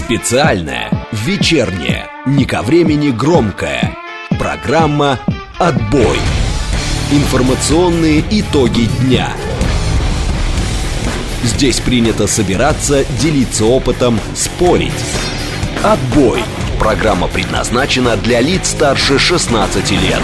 Специальная, вечерняя, не ко времени громкая программа «Отбой». Информационные итоги дня. Здесь принято собираться, делиться опытом, спорить. «Отбой». Программа предназначена для лиц старше 16 лет.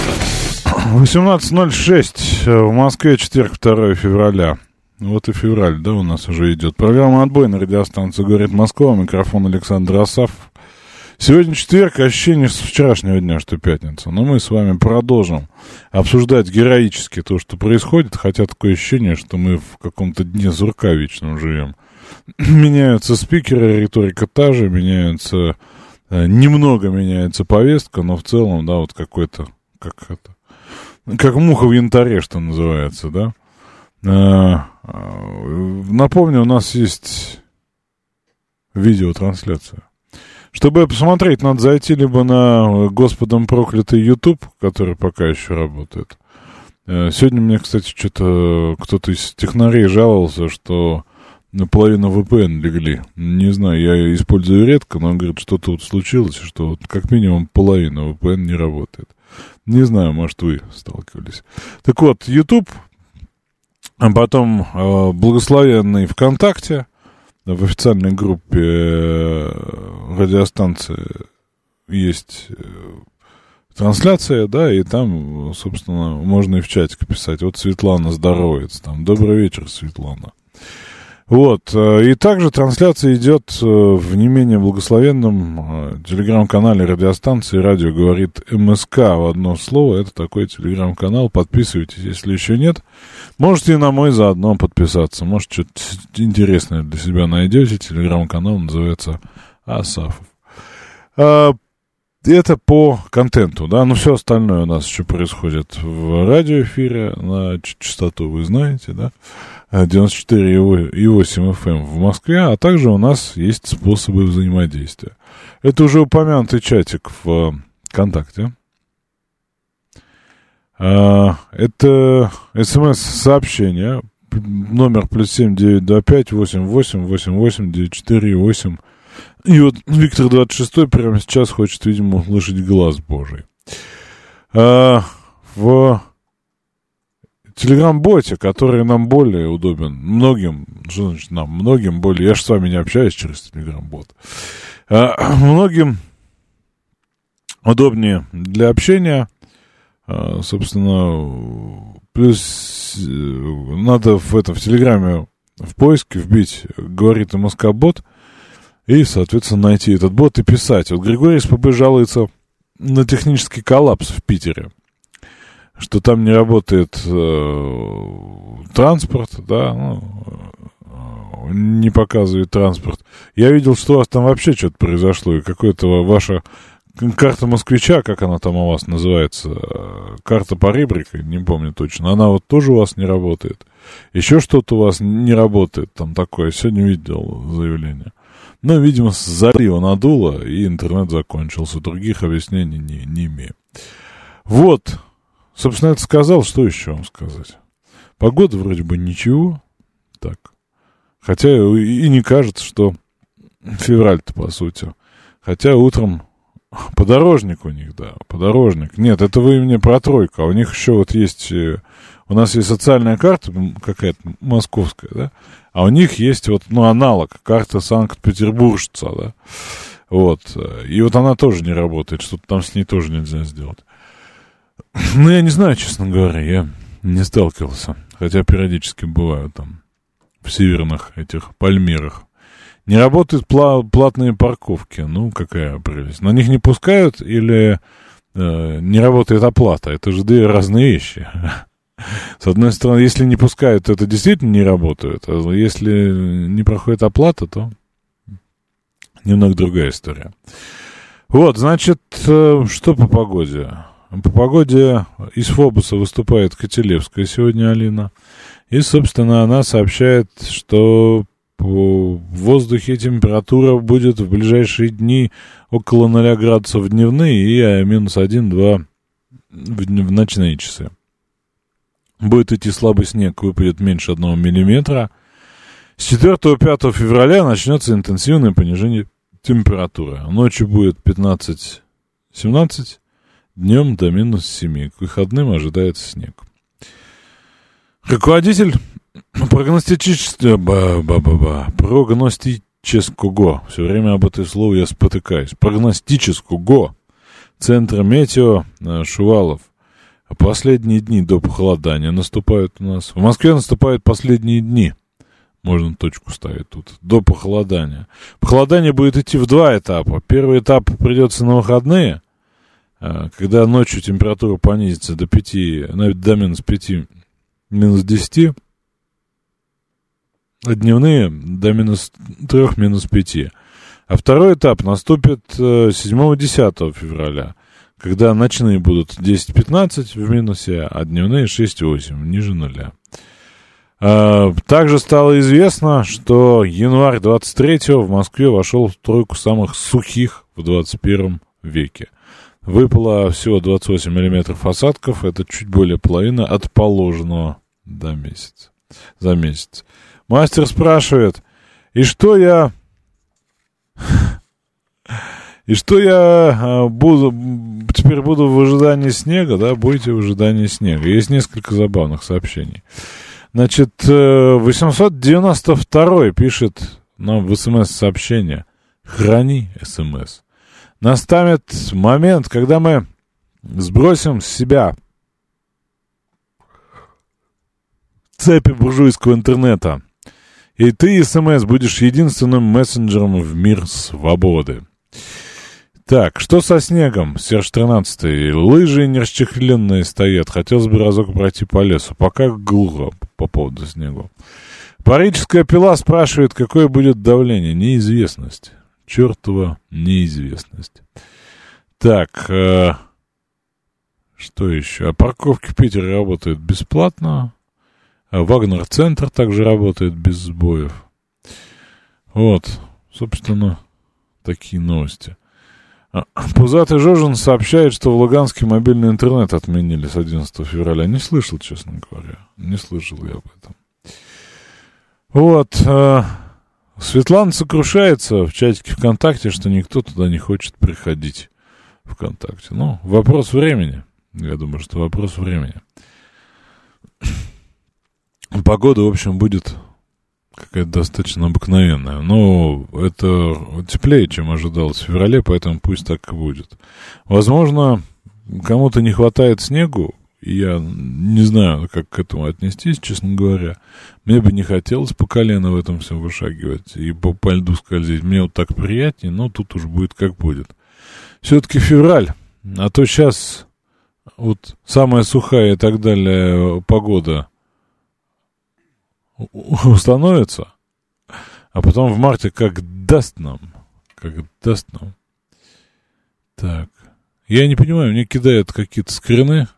18:06 в Москве, четверг, 2 февраля. Вот и февраль, да, у нас уже идет. Программа «Отбой» на радиостанции «Говорит Москва». Микрофон Александр Асафов. Сегодня четверг, ощущение с вчерашнего дня, что пятница. Но мы с вами продолжим обсуждать героически то, что происходит. Хотя такое ощущение, что мы в каком-то дне сурка вечном живем. Меняются спикеры, риторика та же, меняются... Немного меняется повестка, но в целом, да, вот какой-то... Как муха в янтаре, что называется, да. Напомню, у нас есть видеотрансляция. Чтобы посмотреть, надо зайти либо на Господом проклятый YouTube, который пока еще работает. Сегодня мне, кстати, что-то кто-то из технарей жаловался, что наполовину VPN легли. Не знаю, я использую редко, но он говорит, что тут случилось, что вот как минимум половина VPN не работает. Не знаю, может, вы сталкивались. Так вот, YouTube, а потом благословенный ВКонтакте, в официальной группе радиостанции есть трансляция, да, и там, собственно, можно и в чатик писать. Вот Светлана здоровается там. Добрый вечер, Светлана. Вот, и также трансляция идет в не менее благословенном телеграм-канале радиостанции «Радио говорит МСК» в одно слово. Это такой телеграм-канал. Подписывайтесь, если еще нет. Можете и на мой заодно подписаться. Может, что-то интересное для себя найдете. Телеграм-канал называется Асафов. Это по контенту, да, но все остальное у нас еще происходит в радиоэфире на частоту, вы знаете, да, 94,8 FM в Москве, а также у нас есть способы взаимодействия. Это уже упомянутый чатик в ВКонтакте. Это СМС-сообщение, номер +7 925 88 88 94,8. И вот Виктор 26 прямо сейчас хочет, видимо, услышать глаз Божий. В телеграм-боте, который нам более удобен, многим, что значит нам, многим более, я же с вами не общаюсь через телеграм-бот, многим удобнее для общения, собственно, плюс надо в телеграме в поиске вбить «Говорит МСК-бот», и, соответственно, найти этот бот и писать. Вот Григорий СПБ жалуется на технический коллапс в Питере, что там не работает транспорт, да, не показывает транспорт. Я видел, что у вас там вообще что-то произошло, и какое-то ваша карта москвича, как она там у вас называется, карта по ребрике, не помню точно, она вот тоже у вас не работает. Еще что-то у вас не работает, там такое, сегодня видел заявление. Но, видимо, с залива надуло, и интернет закончился. Других объяснений не имею. Вот. Собственно, это сказал. Что еще вам сказать? Погода вроде бы ничего. Так. Хотя и не кажется, что февраль-то, по сути. Хотя утром подорожник у них, да. Подорожник. Нет, это вы мне про тройку. А у них еще вот есть... У нас есть социальная карта какая-то московская, да? А у них есть вот, аналог, карта Санкт-Петербуржца, да? Вот. И вот она тоже не работает, что-то там с ней тоже нельзя сделать. Ну, я не знаю, честно говоря, я не сталкивался. Хотя периодически бываю там, в северных этих Пальмирах. Не работают платные парковки. Ну, какая прелесть. На них не пускают или не работает оплата? Это же две разные вещи. С одной стороны, если не пускают, то это действительно не работает. А если не проходит оплата, то немного другая история. Вот, значит, что по погоде? По погоде из Фобуса выступает Котелевская сегодня, Алина. И, собственно, она сообщает, что в воздухе температура будет в ближайшие дни около 0 градусов дневные и -1-2 в ночные часы. Будет идти слабый снег, выпадет меньше 1 миллиметра. С 4-5 февраля начнется интенсивное понижение температура. Ночью будет 15-17, днем до минус 7. К выходным ожидается снег. Руководитель прогностического, все время об этой слове я спотыкаюсь, прогностического центра метео Шувалов. Последние дни до похолодания наступают у нас. В Москве наступают последние дни. Можно точку ставить тут. До похолодания. Похолодание будет идти в два этапа. Первый этап придется на выходные, когда ночью температура понизится до 5, до минус 5, минус 10, а дневные до минус 3, минус 5. А второй этап наступит 7-10 февраля, когда ночные будут 10-15 в минусе, а дневные 6-8, ниже нуля. Также стало известно, что январь 23-го в Москве вошел в тройку самых сухих в 21 веке. Выпало всего 28 миллиметров осадков, это чуть более половины от положенного за месяц. Мастер спрашивает, и что я теперь буду в ожидании снега, да, будете в ожидании снега. Есть несколько забавных сообщений. Значит, 892 пишет нам в СМС-сообщение. Храни СМС. Настанет момент, когда мы сбросим с себя цепи буржуйского интернета. И ты, СМС, будешь единственным мессенджером в мир свободы. Так, что со снегом? Серж 13. Лыжи не расчехленные стоят. Хотелось бы разок пройти по лесу. Пока глухо по поводу снега. Парическая пила спрашивает, какое будет давление. Неизвестность. Чертова неизвестность. Так, что еще? Парковки в Питере работают бесплатно. Вагнер-центр также работает без сбоев. Вот, собственно, такие новости. Пузатый Жожин сообщает, что в Луганске мобильный интернет отменили с 11 февраля. Не слышал, честно говоря. Не слышал я об этом. Вот. Светлана сокрушается в чатике ВКонтакте, что никто туда не хочет приходить ВКонтакте. Ну, вопрос времени. Я думаю, что вопрос времени. Погода, в общем, будет какая-то достаточно обыкновенная. Но это теплее, чем ожидалось в феврале, поэтому пусть так и будет. Возможно, кому-то не хватает снегу, и я не знаю, как к этому отнестись, честно говоря. Мне бы не хотелось по колено в этом всем вышагивать и по льду скользить. Мне вот так приятнее, но тут уж будет как будет. Все-таки февраль, а то сейчас вот самая сухая и так далее погода установится, а потом в марте как даст нам. Так, я не понимаю, мне кидают какие-то скрины,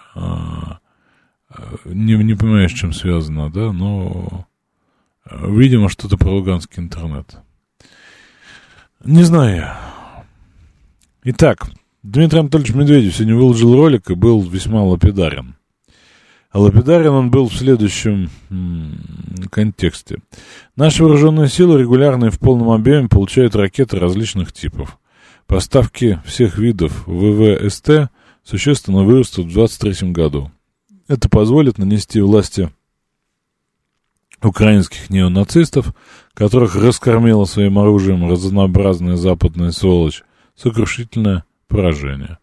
не понимаю, с чем связано, да, но видимо, что-то про луганский интернет. Не знаю. Итак, Дмитрий Анатольевич Медведев сегодня выложил ролик и был весьма лапидарен. А лапидарен он был в следующем контексте. Наши вооруженные силы регулярно и в полном объеме получают ракеты различных типов. Поставки всех видов ВВСТ существенно вырастут в 2023 году. Это позволит нанести власти украинских неонацистов, которых раскормила своим оружием разнообразная западная сволочь, сокрушительное поражение.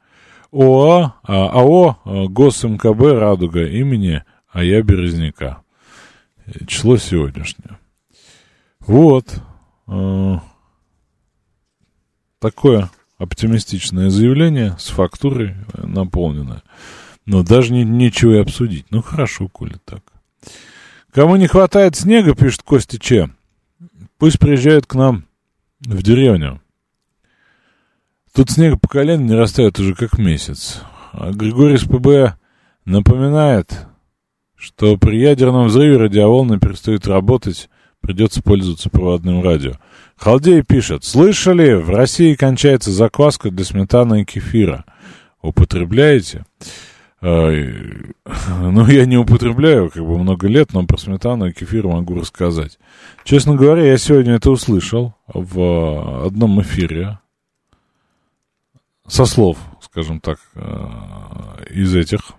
АО ГосМКБ «Радуга» имени А.Я. Березняка. Число сегодняшнее. Вот. Такое оптимистичное заявление с фактурой наполненное. Но даже нечего и обсудить. Ну, хорошо, коли так. Кому не хватает снега, пишет Костя Че, пусть приезжают к нам в деревню. Тут снег по колено не растает уже как месяц. А Григорий с ПБ напоминает, что при ядерном взрыве радиоволны перестают работать, придется пользоваться проводным радио. Халдей пишет: слышали, в России кончается закваска для сметаны и кефира. Употребляете? Ну, я не употребляю как бы много лет, но про сметану и кефир могу рассказать. Честно говоря, я сегодня это услышал в одном эфире со слов, скажем так, из этих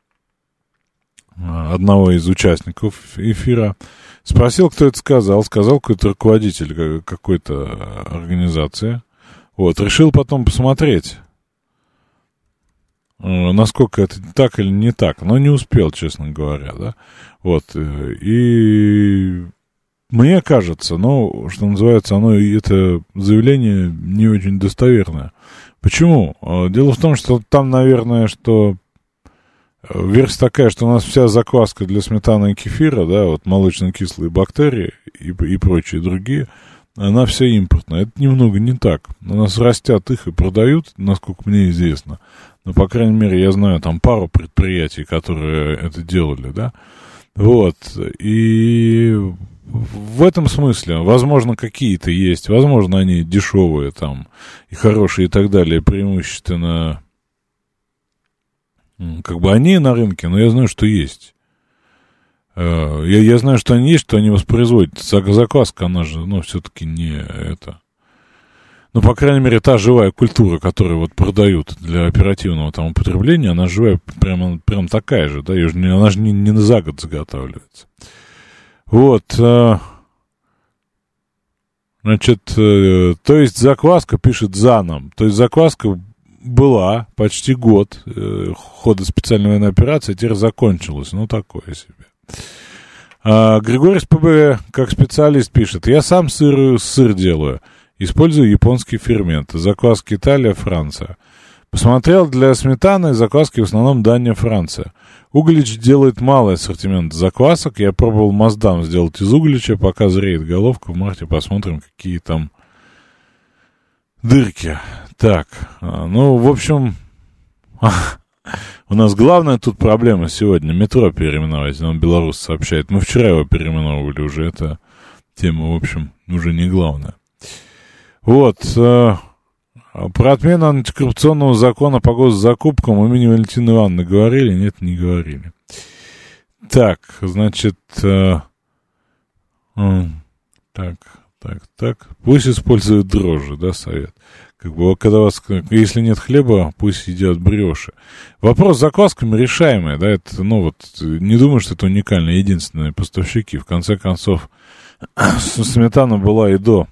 одного из участников эфира. Спросил, кто это сказал. Сказал какой-то руководитель какой-то организации. Вот, решил потом посмотреть, насколько это так или не так, но не успел, честно говоря, да, вот, и мне кажется, ну, что называется, это заявление не очень достоверное. Почему? Дело в том, что там, наверное, что версия такая, что у нас вся закваска для сметаны и кефира, да, вот молочно-кислые бактерии и прочие другие, она вся импортная. Это немного не так. У нас растят их и продают, насколько мне известно. Но, по крайней мере, я знаю там пару предприятий, которые это делали, да. Вот. И в этом смысле, возможно, какие-то есть, возможно, они дешевые там и хорошие и так далее, преимущественно как бы они на рынке, но я знаю, что есть. Я знаю, что они есть, что они воспроизводят. Закваска, она же, ну, все-таки не это. Ну, по крайней мере, та живая культура, которую вот продают для оперативного там употребления, она живая, прям такая же, да, она же не за год заготавливается. Вот, значит, то есть закваска пишет за нам, то есть закваска была почти год хода специальной военной операции, теперь закончилась, ну, такое себе. Григорий СПБ, как специалист, пишет: я сам сыр делаю, использую японские ферменты, закваска Италия, Франция. Посмотрел, для сметаны закваски в основном Дания, Франция. Углич делает малый ассортимент заквасок, я пробовал Маздам сделать из углича, пока зреет головка, в марте посмотрим, какие там дырки. Так, ну, в общем, у нас главная тут проблема сегодня — метро переименовать, нам белорус сообщает. Мы вчера его переименовывали уже, эта тема, в общем, уже не главная. Вот, про отмену антикоррупционного закона по госзакупкам имени Валентины Ивановны говорили? Нет, не говорили. Так, значит, так, пусть используют дрожжи, да, совет. Как бы, когда у вас, если нет хлеба, пусть едят брioche. Вопрос с заквасками решаемый, да, это, ну, вот, не думаю, что это уникально, единственные поставщики. В конце концов, сметана была и до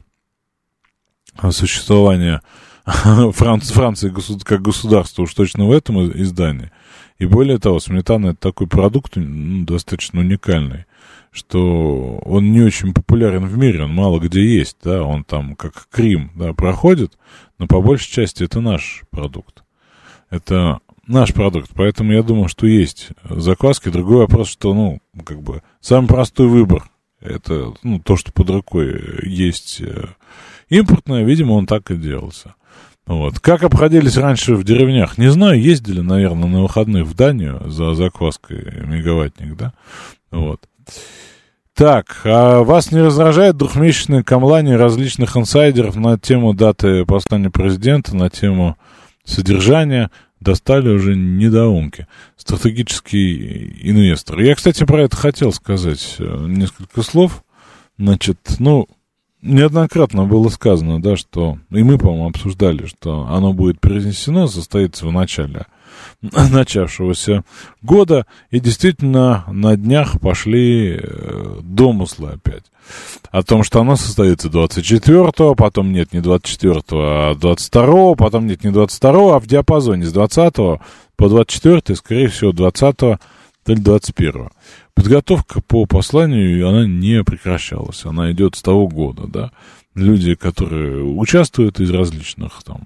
существования Франции как государства, уж точно в этом издании. И более того, сметана — это такой продукт, ну, достаточно уникальный, что он не очень популярен в мире, он мало где есть, да, он там как Крим, да, проходит, но по большей части это наш продукт. Это наш продукт, поэтому я думаю, что есть закваски. Другой вопрос, что, ну, как бы, самый простой выбор — это, ну, то, что под рукой есть импортное, видимо, он так и делался. Вот. Как обходились раньше в деревнях? Не знаю, ездили, наверное, на выходных в Данию за закваской мегаваттник, да? Вот. Так, а вас не раздражает двухмесячное камлание различных инсайдеров на тему даты послания президента, на тему содержания? Достали уже недоумки. Стратегический инвестор. Я, кстати, про это хотел сказать несколько слов. Значит, ну, неоднократно было сказано, да, что, и мы, по-моему, обсуждали, что оно будет произнесено, состоится в начале начавшегося года, и действительно на днях пошли домыслы опять о том, что оно состоится 24-го, потом нет, не 24-го, а 22-го, потом нет, не 22-го, а в диапазоне с 20-го по 24-й, скорее всего, 20-го или 21-го. Подготовка по посланию, она не прекращалась, она идет с того года, да. Люди, которые участвуют из различных там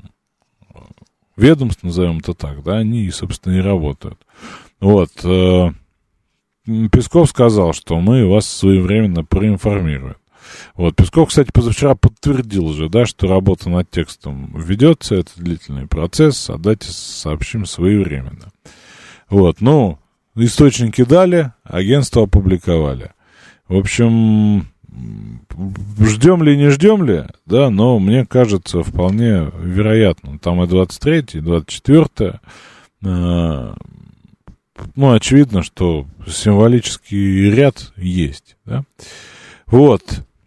ведомств, назовем это так, да, они, собственно, и работают. Вот, Песков сказал, что мы вас своевременно проинформируем. Вот, Песков, кстати, позавчера подтвердил же, да, что работа над текстом ведется, это длительный процесс, а дате сообщим своевременно. Вот, ну, источники дали, агентство опубликовали. В общем, ждем ли, не ждем ли, да, но мне кажется, вполне вероятно. Там и 23-й, и 24-е. ну, очевидно, что символический ряд есть, да. Вот.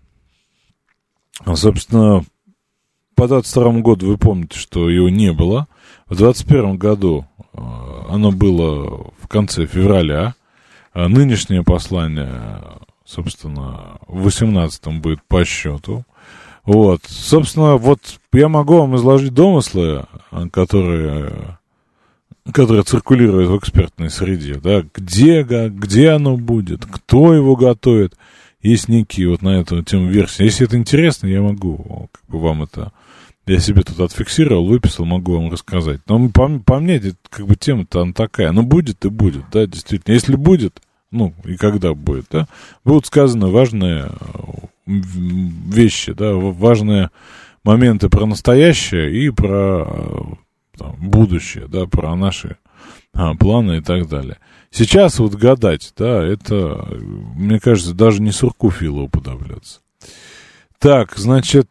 Собственно, по 22 году вы помните, что его не было. В 21 году оно было в конце февраля. Нынешнее послание, собственно, в 18-м будет по счету. Вот. Собственно, вот я могу вам изложить домыслы, которые циркулируют в экспертной среде, да, где оно будет, кто его готовит. Есть некие вот на эту тему версии. Если это интересно, я могу как бы вам это... Я себе тут отфиксировал, выписал, могу вам рассказать. Но по мне, это, как бы тема-то она такая. Ну, будет и будет, да, действительно. Если будет, ну, и когда будет, да, будут сказаны важные вещи, да, важные моменты про настоящее и про там, будущее, да, про наши планы и так далее. Сейчас вот гадать, да, это, мне кажется, даже не сурку Фила уподобляться. Так, значит,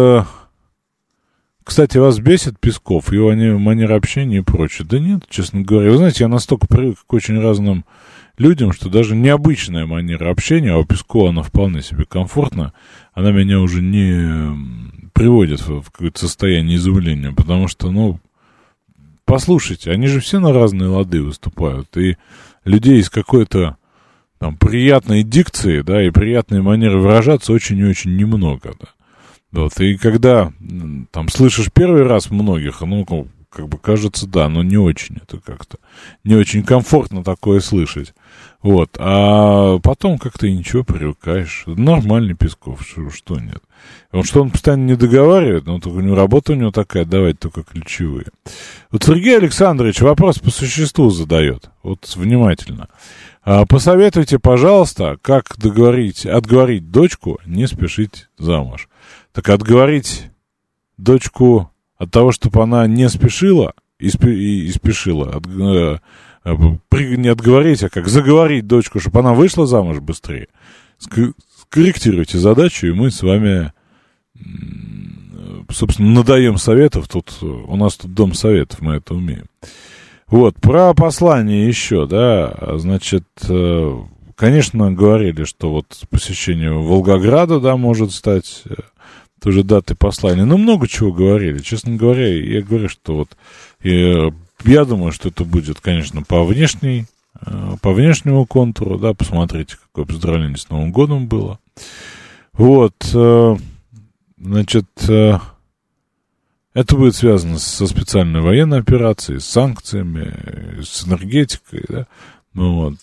кстати, вас бесит Песков, его манера общения и прочее? Да нет, честно говоря. Вы знаете, я настолько привык к очень разным людям, что даже необычная манера общения, а у Пескова она вполне себе комфортна, она меня уже не приводит в какое-то состояние изумления, потому что, ну, послушайте, они же все на разные лады выступают, и людей с какой-то там приятной дикцией, да, и приятной манерой выражаться очень и очень немного, да. Вот, и когда там слышишь первый раз многих, ну, как бы кажется, да, но не очень это как-то, не очень комфортно такое слышать. Вот, а потом как-то и ничего, привыкаешь. Нормальный Песков, что нет. Что он постоянно не договаривает, но только у него работа у него такая, давать только ключевые. Вот Сергей Александрович вопрос по существу задает, вот внимательно. Посоветуйте, пожалуйста, как отговорить дочку не спешить замуж. Так отговорить дочку от того, чтобы она не спешила и спешила, не отговорить, а как заговорить дочку, чтобы она вышла замуж быстрее. Скорректируйте задачу, и мы с вами, собственно, надаем советов. У нас тут дом советов, мы это умеем. Вот, про послание еще, да, значит, конечно, говорили, что вот посещение Волгограда, да, может стать тоже датой послания. Но много чего говорили. Честно говоря, я говорю, что вот я думаю, что это будет, конечно, по внешнему контуру, да, посмотрите, какое поздравление с Новым годом было. Вот, значит, это будет связано со специальной военной операцией, с санкциями, с энергетикой, да. Ну вот,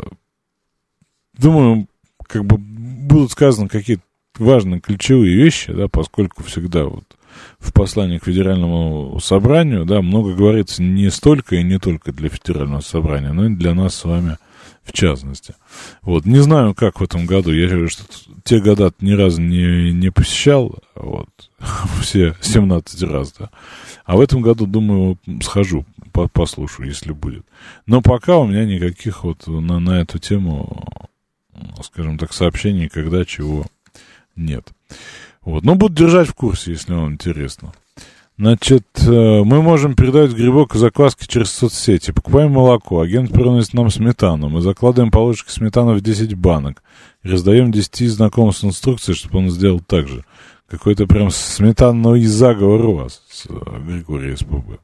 думаю, как бы будут сказаны какие-то важные ключевые вещи, да, поскольку всегда вот в послании к Федеральному собранию, да, много говорится не столько и не только для Федерального собрания, но и для нас с вами в частности. Вот, не знаю, как в этом году, я говорю, что те года ни разу не посещал, вот, все 17 раз, да, а в этом году, думаю, схожу, послушаю, если будет. Но пока у меня никаких вот на эту тему, скажем так, сообщений, когда чего нет. Вот. Но буду держать в курсе, если вам интересно. Значит, мы можем передать грибок и закваски через соцсети. Покупаем молоко, агент приносит нам сметану. Мы закладываем по ложке сметаны в 10 банок. И раздаем 10 знакомым с инструкцией, чтобы он сделал так же. Какой-то прям сметанный заговор у вас, Григорий СПБ.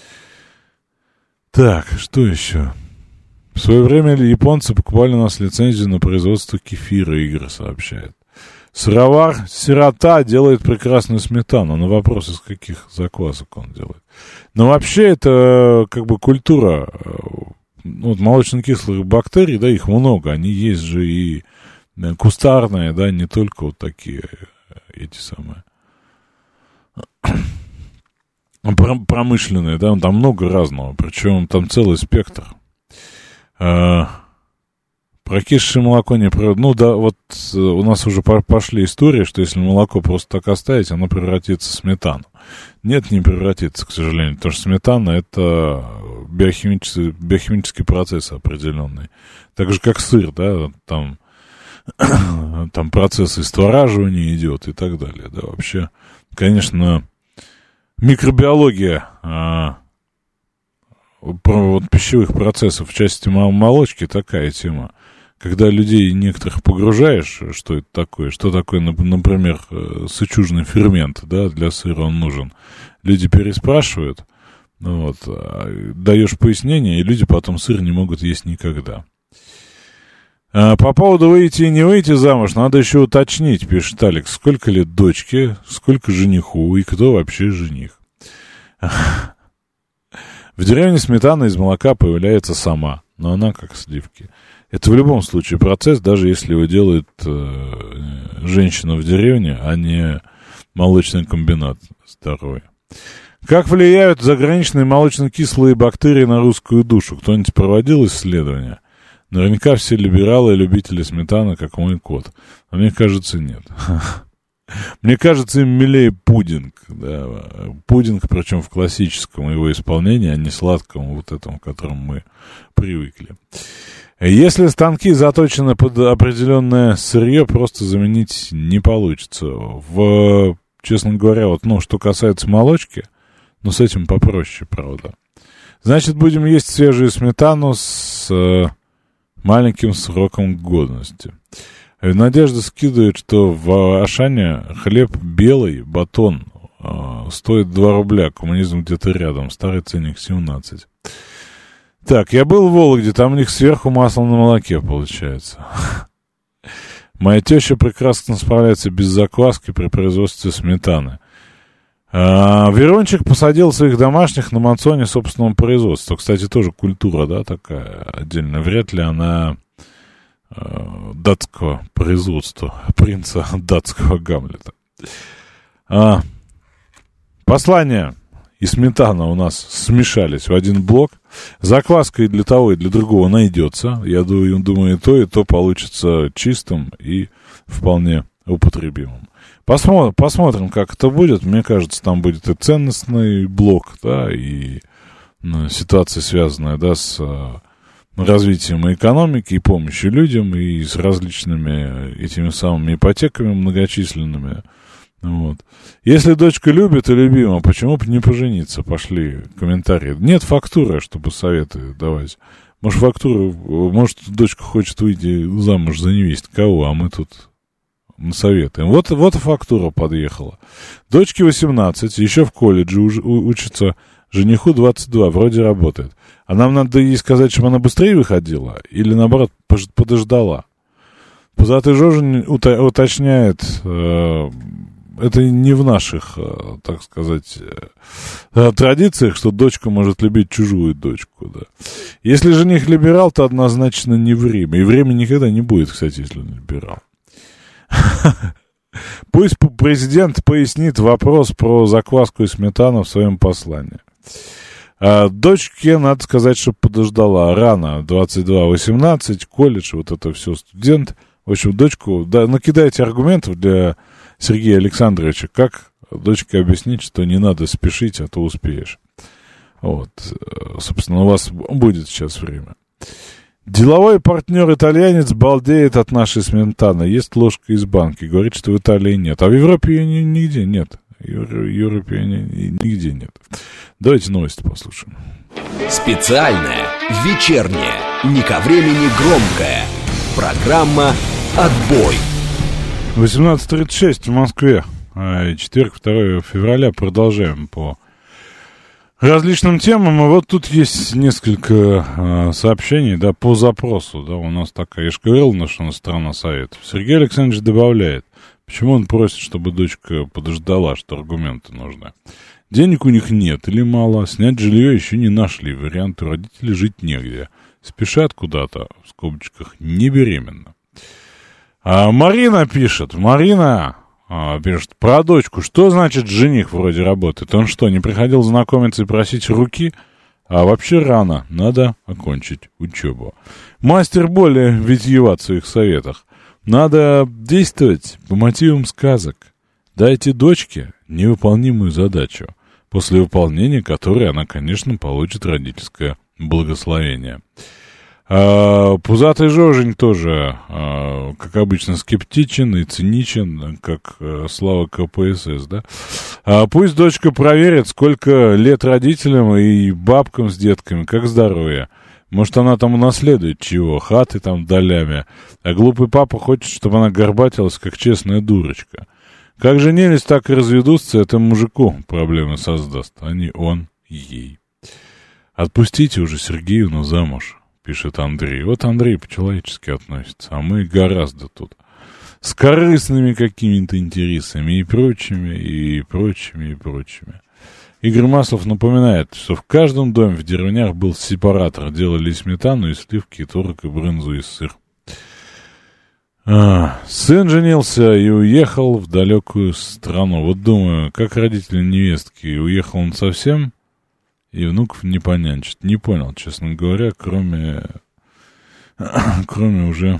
Так, что еще? В свое время японцы покупали у нас лицензию на производство кефира, Игорь сообщает. Сыровар «Сирота» делает прекрасную сметану. На вопрос, из каких заквасок он делает. Но вообще это как бы культура вот, молочно-кислых бактерий, да, их много. Они есть же и кустарные, да, не только вот такие эти самые промышленные, да, там много разного. Причем там целый спектр. Прокисшее молоко не превратится. Ну да, вот у нас уже пошли истории, что если молоко просто так оставить, оно превратится в сметану. Нет, не превратится, к сожалению, потому что сметана — это биохимический процесс определенный. Так же, как сыр, да, там процесс иствораживания идет и так далее, да, вообще, конечно, микробиология про пищевых процессов в части молочки такая тема. Когда людей некоторых погружаешь, что это такое, что такое, например, сычужный фермент, да, для сыра он нужен, люди переспрашивают, вот, даешь пояснение, и люди потом сыр не могут есть никогда. По поводу выйти и не выйти замуж, надо еще уточнить, пишет Алекс, сколько лет дочке, сколько жениху и кто вообще жених. В деревне сметана из молока появляется сама, но она как сливки. Это в любом случае процесс, даже если его делает женщина в деревне, а не молочный комбинат здоровый. Как влияют заграничные молочно-кислые бактерии на русскую душу? Кто-нибудь проводил исследования? Наверняка все либералы и любители сметаны, как мой кот. А мне кажется, нет. Мне кажется, им милее пудинг. Да. Пудинг, причем в классическом его исполнении, а не сладком, вот этом, к которому мы привыкли. Если станки заточены под определенное сырье, просто заменить не получится. Честно говоря, вот, что касается молочки, с этим попроще, правда. Значит, будем есть свежую сметану с маленьким сроком годности. Надежда скидывает, что в Ашане хлеб белый, батон, стоит 2 рубля, коммунизм где-то рядом, старый ценник 17. Так, я был в Вологде, там у них сверху масло на молоке получается. Моя теща прекрасно справляется без закваски при производстве сметаны. Верончик посадил своих домашних на мансоне собственного производства. Кстати, тоже культура, да, такая отдельно. Вряд ли она датского производства, принца датского Гамлета. Послание и сметана у нас смешались в один блок. Закваска и для того, и для другого найдется. Я думаю, и то получится чистым и вполне употребимым. Посмотрим, как это будет. Мне кажется, там будет и ценностный блок, да, и ситуация, связанная, да, с развитием экономики и помощью людям, и с различными этими самыми ипотеками многочисленными. Вот. Если дочка любит и любима, почему бы не пожениться? Пошли комментарии. Нет фактуры, чтобы советы давать. Может, дочка хочет выйти замуж за невесть кого, а мы тут советуем. Вот и фактура подъехала. Дочке 18, еще в колледже учится, жениху 22, вроде работает. А нам надо ей сказать, чтобы она быстрее выходила, или наоборот подождала. Пузатый Жожин уточняет, это не в наших, так сказать, традициях, что дочка может любить чужую дочку, да. Если жених либерал, то однозначно не время. И время никогда не будет, кстати, если он либерал. Пусть президент пояснит вопрос про закваску и сметану в своем послании. Дочке, надо сказать, что подождала. Рано, 22-18, колледж, вот это все, студент. В общем, дочку, да, накидайте аргументов для Сергея Александровича, как дочке объяснить, что не надо спешить, а то успеешь. Вот, собственно, у вас будет сейчас время. Деловой партнер-итальянец балдеет от нашей сметаны. Ест ложкой из банки. Говорит, что в Италии нет. А в Европе ее нигде нет. В Европе нигде нет. Давайте новости послушаем. Специальная, вечерняя, не ко времени громкая. Программа «Отбой». 18:36 в Москве. Четверг, 2 февраля. Продолжаем по различным темам. И вот тут есть несколько сообщений, да, по запросу. Да, у нас такая, я же говорил, наша страна советов. Сергей Александрович добавляет, почему он просит, чтобы дочка подождала, что аргументы нужны. Денег у них нет или мало, снять жилье еще не нашли, варианты у родителей жить негде. Спешат куда-то, в скобочках, не беременна. Марина пишет, пишет про дочку. Что значит жених вроде работает? Он что, не приходил знакомиться и просить руки? А вообще рано, надо окончить учебу. Мастер более витиеват в своих советах. Надо действовать по мотивам сказок. Дайте дочке невыполнимую задачу, после выполнения которой она, конечно, получит родительское благословение. Пузатый Жожень тоже, как обычно, скептичен и циничен, как Слава КПСС, да? Пусть дочка проверит, сколько лет родителям и бабкам с детками, как здоровье. Может, она там унаследует чего, хаты там долями, а глупый папа хочет, чтобы она горбатилась, как честная дурочка. Как женились, так и разведутся, этому мужику проблемы создаст, а не он ей. Отпустите уже Сергеевну замуж, пишет Андрей. Вот Андрей по-человечески относится, а мы гораздо тут с корыстными какими-то интересами и прочими, и прочими, и прочими. Игорь Маслов напоминает, что в каждом доме в деревнях был сепаратор. Делали и сметану, и сливки, и творог, и брынзу, и сыр. Сын женился и уехал в далекую страну. Вот думаю, как родители невестки, уехал он совсем, и внуков не понянчит. Не понял, честно говоря, кроме уже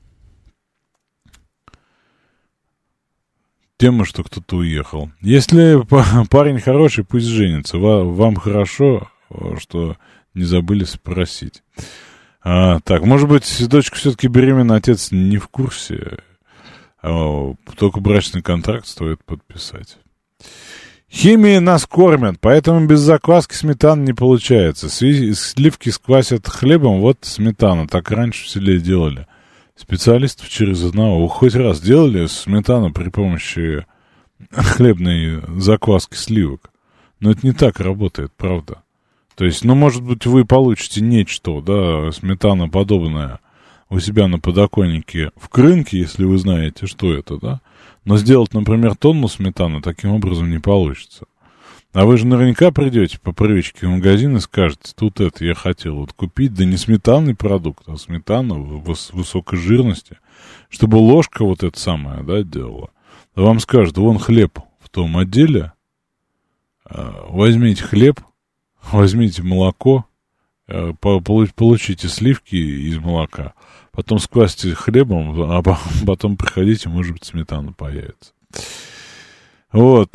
темы, что кто-то уехал. Если парень хороший, пусть женится. Вам хорошо, что не забыли спросить. Так, может быть, дочка все-таки беременна, отец не в курсе. Только брачный контракт стоит подписать. Химией нас кормят, поэтому без закваски сметана не получается. Сливки сквасят хлебом, вот сметана. Так раньше в селе делали. Специалистов через одного. Вы хоть раз делали сметану при помощи хлебной закваски сливок? Но это не так работает, правда. То есть, может быть, вы получите нечто, да, сметана подобная у себя на подоконнике в крынке, если вы знаете, что это, да. Но сделать, например, тонну сметаны таким образом не получится. А вы же наверняка придете по привычке в магазин и скажете, тут это я хотел вот купить, да не сметанный продукт, а сметану высокой жирности, чтобы ложка вот эта самая, да, делала. А вам скажут, вон хлеб в том отделе, возьмите хлеб, возьмите молоко, получите сливки из молока, потом сквасьте хлебом, а потом приходите, может быть, сметана появится. Вот.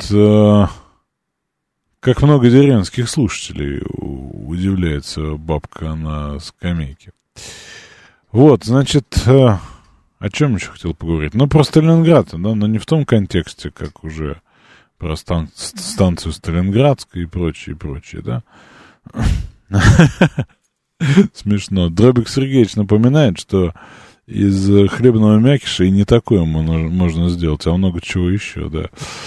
Как много деревенских слушателей, удивляется бабка на скамейке. Вот, значит, о чем еще хотел поговорить? Про Сталинград, да, но не в том контексте, как уже про станцию Сталинградскую и прочее, да. Смешно. Дробик Сергеевич напоминает, что из хлебного мякиша и не такое можно сделать, а много чего еще, да.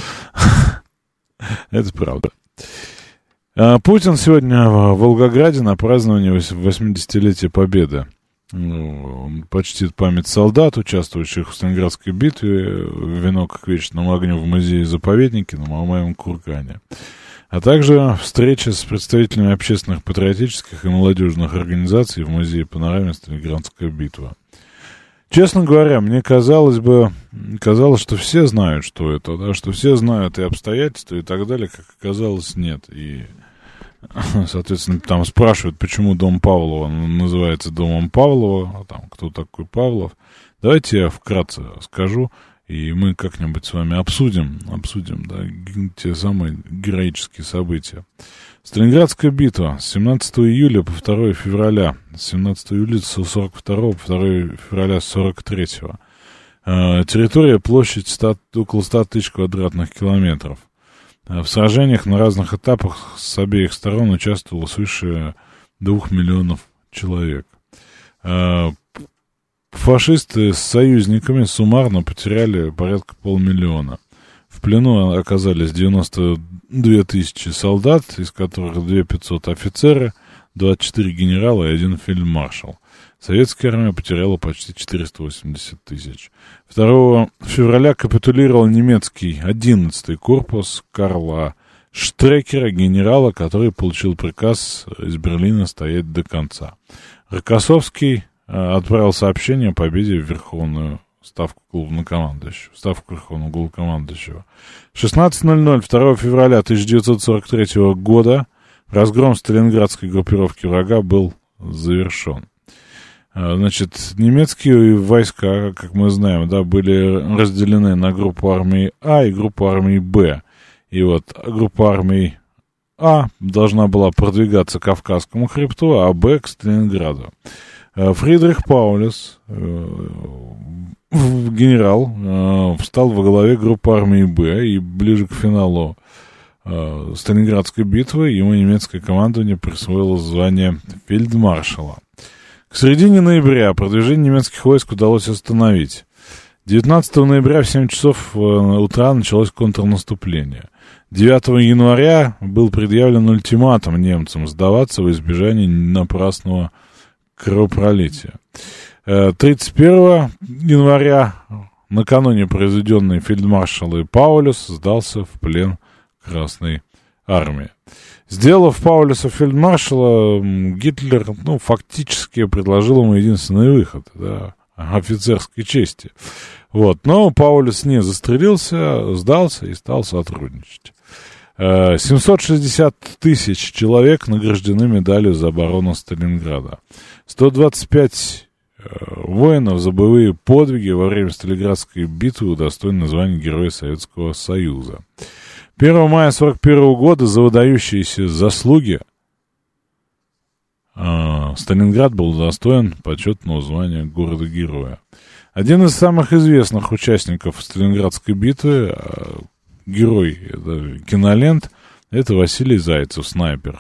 Это правда. Путин сегодня в Волгограде на праздновании 80-летия Победы. Он почтит память солдат, участвующих в Сталинградской битве, венок к вечному огню в музее-заповеднике на Мамаевом кургане. А также встреча с представителями общественных, патриотических и молодежных организаций в музее панорамы «Сталинградская битва». Честно говоря, мне казалось, что все знают, что это, да, что все знают и обстоятельства и так далее, как оказалось, нет. И, соответственно, там спрашивают, почему дом Павлова называется домом Павлова, а там кто такой Павлов. Давайте я вкратце скажу, и мы как-нибудь с вами обсудим, да, те самые героические события. Сталинградская битва с 17 июля по 2 февраля, с 17 июля с 42 по 2 февраля 43. Территория, площадь около 100 тысяч квадратных километров. В сражениях на разных этапах с обеих сторон участвовало свыше 2 миллионов человек. Фашисты с союзниками суммарно потеряли порядка 500 000. В плену оказались 92 тысячи солдат, из которых 2500 офицеры, 24 генерала и 1 фельдмаршал. Советская армия потеряла почти 480 тысяч. 2 февраля капитулировал немецкий 11-й корпус Карла Штрекера, генерала, который получил приказ из Берлина стоять до конца. Рокоссовский отправил сообщение о победе в Верховную ставку Верховного главнокомандующего. 16:00 2 февраля 1943 года разгром сталинградской группировки врага был завершен. Значит, немецкие войска, как мы знаем, да, были разделены на группу армии А и группу армии Б. И вот группа армии А должна была продвигаться к Кавказскому хребту, а Б к Сталинграду. Фридрих Паулюс, генерал, встал во главе группы армии «Б», и ближе к финалу Сталинградской битвы ему немецкое командование присвоило звание фельдмаршала. К середине ноября продвижение немецких войск удалось остановить. 19 ноября в 7 часов утра началось контрнаступление. 9 января был предъявлен ультиматум немцам сдаваться во избежание напрасного кровопролития. 31 января, накануне произведенный фельдмаршал Паулюс сдался в плен Красной армии. Сделав Паулюса фельдмаршала, Гитлер, фактически предложил ему единственный выход, да, офицерской чести. Вот. Но Паулюс не застрелился, сдался и стал сотрудничать. 760 тысяч человек награждены медалью за оборону Сталинграда. 125 воинов за боевые подвиги во время Сталинградской битвы удостоены звания Героя Советского Союза. 1 мая 1941 года за выдающиеся заслуги Сталинград был удостоен почетного звания города-героя. Один из самых известных участников Сталинградской битвы, герой кинолент, это Василий Зайцев, снайпер.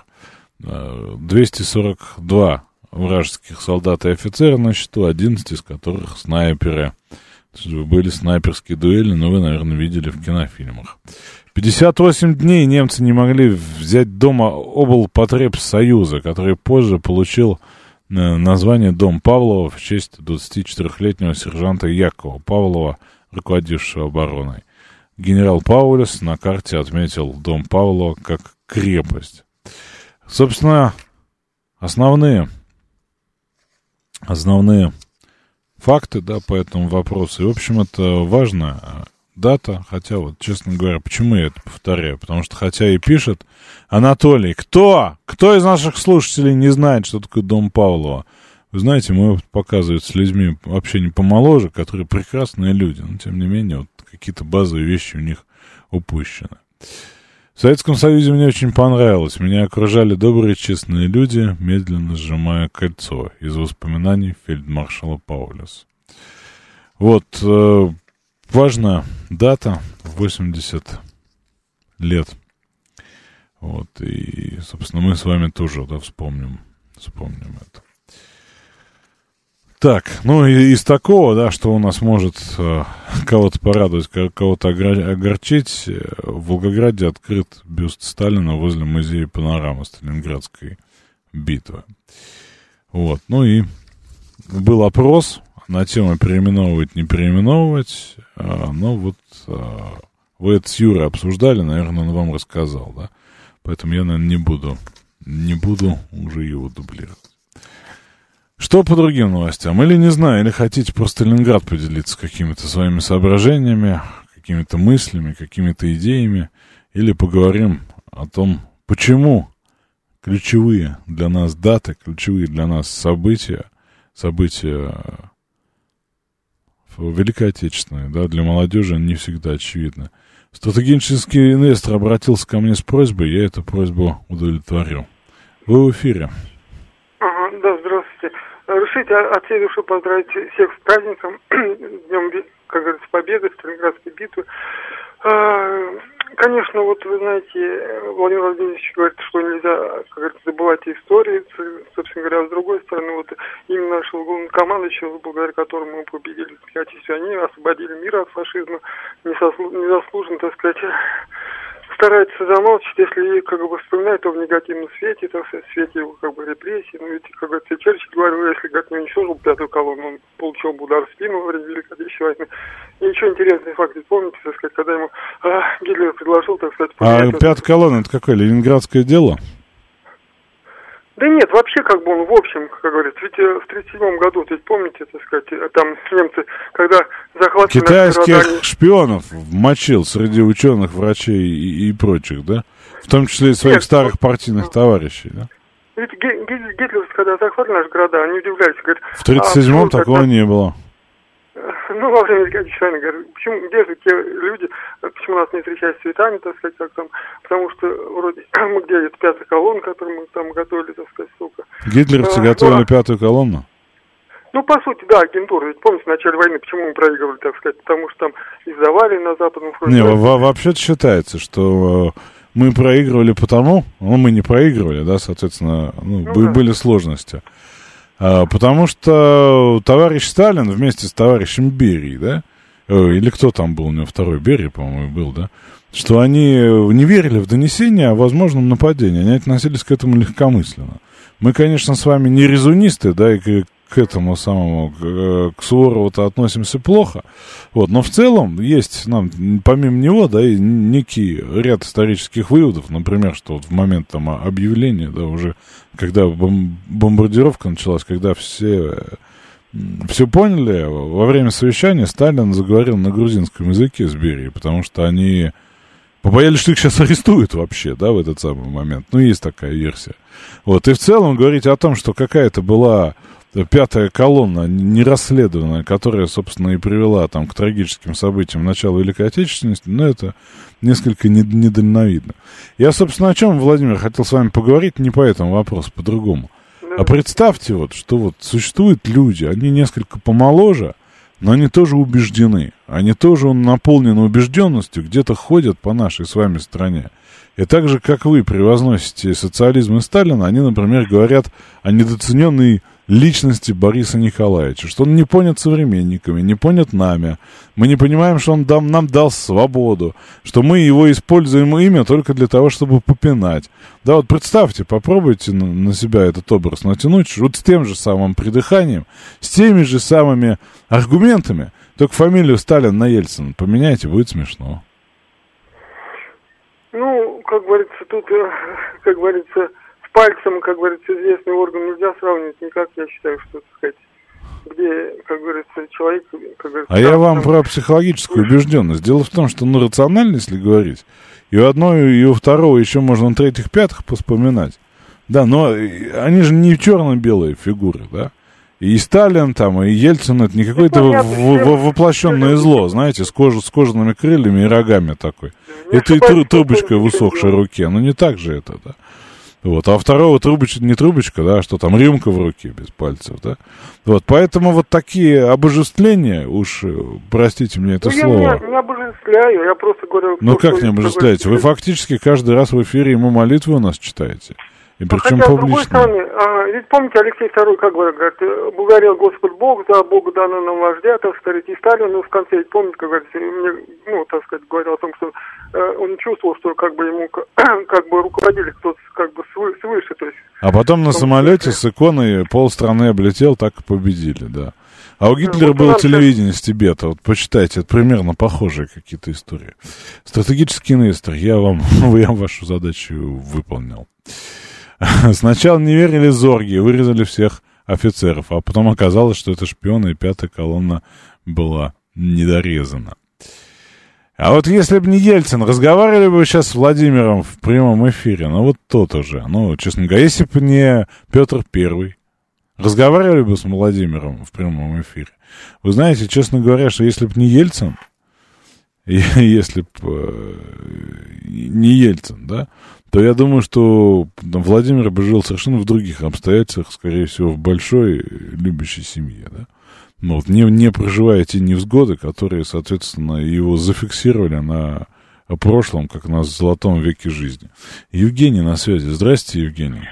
242 вражеских солдат и офицера на счету, 11 из которых снайперы. Были снайперские дуэли, но вы, наверное, видели в кинофильмах. 58 дней немцы не могли взять дом облпотребсоюза, который позже получил название «Дом Павлова» в честь 24-летнего сержанта Якова Павлова, руководившего обороной. Генерал Паулюс на карте отметил Дом Павлова как крепость. Собственно, основные факты, да, по этому вопросу. И, в общем, это важная дата, хотя вот, честно говоря, почему я это повторяю? Потому что, хотя и пишет Анатолий, кто из наших слушателей не знает, что такое Дом Павлова? Вы знаете, мой опыт показывает с людьми вообще не помоложе, которые прекрасные люди, но, тем не менее, вот какие-то базовые вещи у них упущены. В Советском Союзе мне очень понравилось. Меня окружали добрые, честные люди, медленно сжимая кольцо. Из воспоминаний фельдмаршала Паулюса. Вот, важная дата, 80 лет. Вот, и, собственно, мы с вами тоже, да, вспомним это. Так, из такого, да, что у нас может кого-то порадовать, кого-то огорчить, в Волгограде открыт бюст Сталина возле музея панорамы Сталинградской битвы. Вот, и был опрос на тему переименовывать, не переименовывать, вы это с Юрой обсуждали, наверное, он вам рассказал, да, поэтому я, наверное, не буду уже его дублировать. Что по другим новостям? Или не знаю, или хотите про Сталинград поделиться какими-то своими соображениями, какими-то мыслями, какими-то идеями, или поговорим о том, почему ключевые для нас даты, ключевые для нас события Великой Отечественной, да, для молодежи не всегда очевидны. Стратегический инвестор обратился ко мне с просьбой, я эту просьбу удовлетворил. Вы в эфире. Ага, да, здравствуйте. Решите от всей души поздравить всех с праздником, днем, как говорится, победы, Сталинградской битвы. Конечно, вот вы знаете, Владимир Владимирович говорит, что нельзя, как говорится, забывать историю. Собственно говоря, с другой стороны, вот именно нашего главнокомандующего, благодаря которому мы победили в Отечестве, они освободили мир от фашизма, незаслуженно, так сказать, старается замалчивать, если как бы вспоминает то в негативном свете, так сказать, в свете его как бы репрессий. Ведь, как говорится, Черчилль говорил, если говорит, не уничтожил пятую колонну, он получил удар в спину во время Великой Отечественной войны. И еще интересный факт, помните, так сказать, когда ему Гитлер предложил, так сказать, поменять... пятая колонна, это какое, ленинградское дело? Да нет, вообще, как бы он, в общем, как говорится, ведь в 1937 году, ведь помните, так сказать, там немцы, когда захватывали... Китайских шпионов мочил среди ученых, врачей и прочих, да? В том числе и своих старых партийных товарищей, да? Ведь Гитлер, когда захватывали наши города, они удивлялись, говорят... В 1937-м такого не было. Во время Великой Отечественной, говорят, почему, где же те люди, почему нас не встречают с цветами, так сказать, как там, потому что вроде, где это пятая колонна, которую мы там готовили, так сказать, сука. Гитлеровцы готовили пятую колонну? Ну, по сути, да, агентура. Ведь помните, в начале войны, почему мы проигрывали, так сказать? Потому что там издавали на Западном фронте. Не, вообще-то считается, что мы проигрывали потому, мы не проигрывали, да, соответственно, были сложности. Потому что товарищ Сталин вместе с товарищем Берией, да, или кто там был, у него второй Берия, по-моему, был, да, что они не верили в донесение о возможном нападении, они относились к этому легкомысленно. Мы, конечно, с вами не резунисты, да, и к этому самому, к Суворову-то относимся плохо, вот, но в целом есть нам, помимо него, да, и некий ряд исторических выводов, например, что вот в момент там объявления, да, уже, когда бомбардировка началась, когда все поняли, во время совещания Сталин заговорил на грузинском языке с Берией, потому что они побоялись, что их сейчас арестуют вообще, да, в этот самый момент, есть такая версия, вот, и в целом говорить о том, что какая-то была пятая колонна, нерасследованная, которая, собственно, и привела там к трагическим событиям начала Великой Отечественности, это несколько недальновидно. Я, собственно, о чем, Владимир, хотел с вами поговорить, не по этому вопросу, по-другому. А представьте, что существуют люди, они несколько помоложе, но они тоже убеждены, они тоже наполнены убежденностью, где-то ходят по нашей с вами стране. И так же, как вы превозносите социализм и Сталина, они, например, говорят о недооцененной личности Бориса Николаевича, что он не понят современниками, не понят нами. Мы не понимаем, что он нам дал свободу, что мы его используем имя только для того, чтобы попинать. Да, вот представьте, попробуйте на себя этот образ натянуть, вот с тем же самым придыханием, с теми же самыми аргументами, только фамилию Сталин на Ельцина поменяйте, будет смешно. Как говорится, тут, как говорится, пальцем, как говорится, известный орган нельзя сравнивать никак, я считаю, что, так сказать, где, как говорится, человек, как говорится... Я вам про психологическую убежденность. Дело в том, что, рационально, если говорить, и у одного, и у второго еще можно третьих, пятых поспоминать. Да, но они же не черно-белые фигуры, да? И Сталин там, и Ельцин, это не какое-то воплощенное зло, знаете, с кожаными крыльями и рогами такой. Это и трубочка в усохшей руке, не так же это, да? Вот, а второго не трубочка, да, что там рюмка в руке без пальцев, да. Вот, поэтому такие обожествления, простите мне это слово. Я не обожествляю, я просто говорю... Как не обожествляете? Вы фактически каждый раз в эфире ему молитвы у нас читаете. И причем хотя, публично. с другой стороны, ведь помните, Алексей II, как говорит, благодарил Господь Бог за Богу данного нам вождя, так сказать, и Сталин, в конце, помните, как говорится, мне, так сказать, говорил о том, что он чувствовал, что ему, руководили кто-то, свыше, то есть... А потом на самолете с иконой полстраны облетел, так и победили, да. А у Гитлера было телевидение с Тибета, почитайте, это примерно похожие какие-то истории. Стратегический инвестор, я вам вашу задачу выполнил. Сначала не верили зорги, вырезали всех офицеров, а потом оказалось, что это шпионы, и пятая колонна была недорезана. А вот если бы не Ельцин, разговаривали бы сейчас с Владимиром в прямом эфире, то-то же. Честно говоря, если бы не Петр Первый, разговаривали бы с Владимиром в прямом эфире. Вы знаете, честно говоря, что если бы не Ельцин, если бы не Ельцин, да, то я думаю, что Владимир бы жил совершенно в других обстоятельствах, скорее всего, в большой любящей семье, да. Не проживая те невзгоды, которые, соответственно, его зафиксировали на прошлом, как на золотом веке жизни. Евгений на связи. Здрасте, Евгений.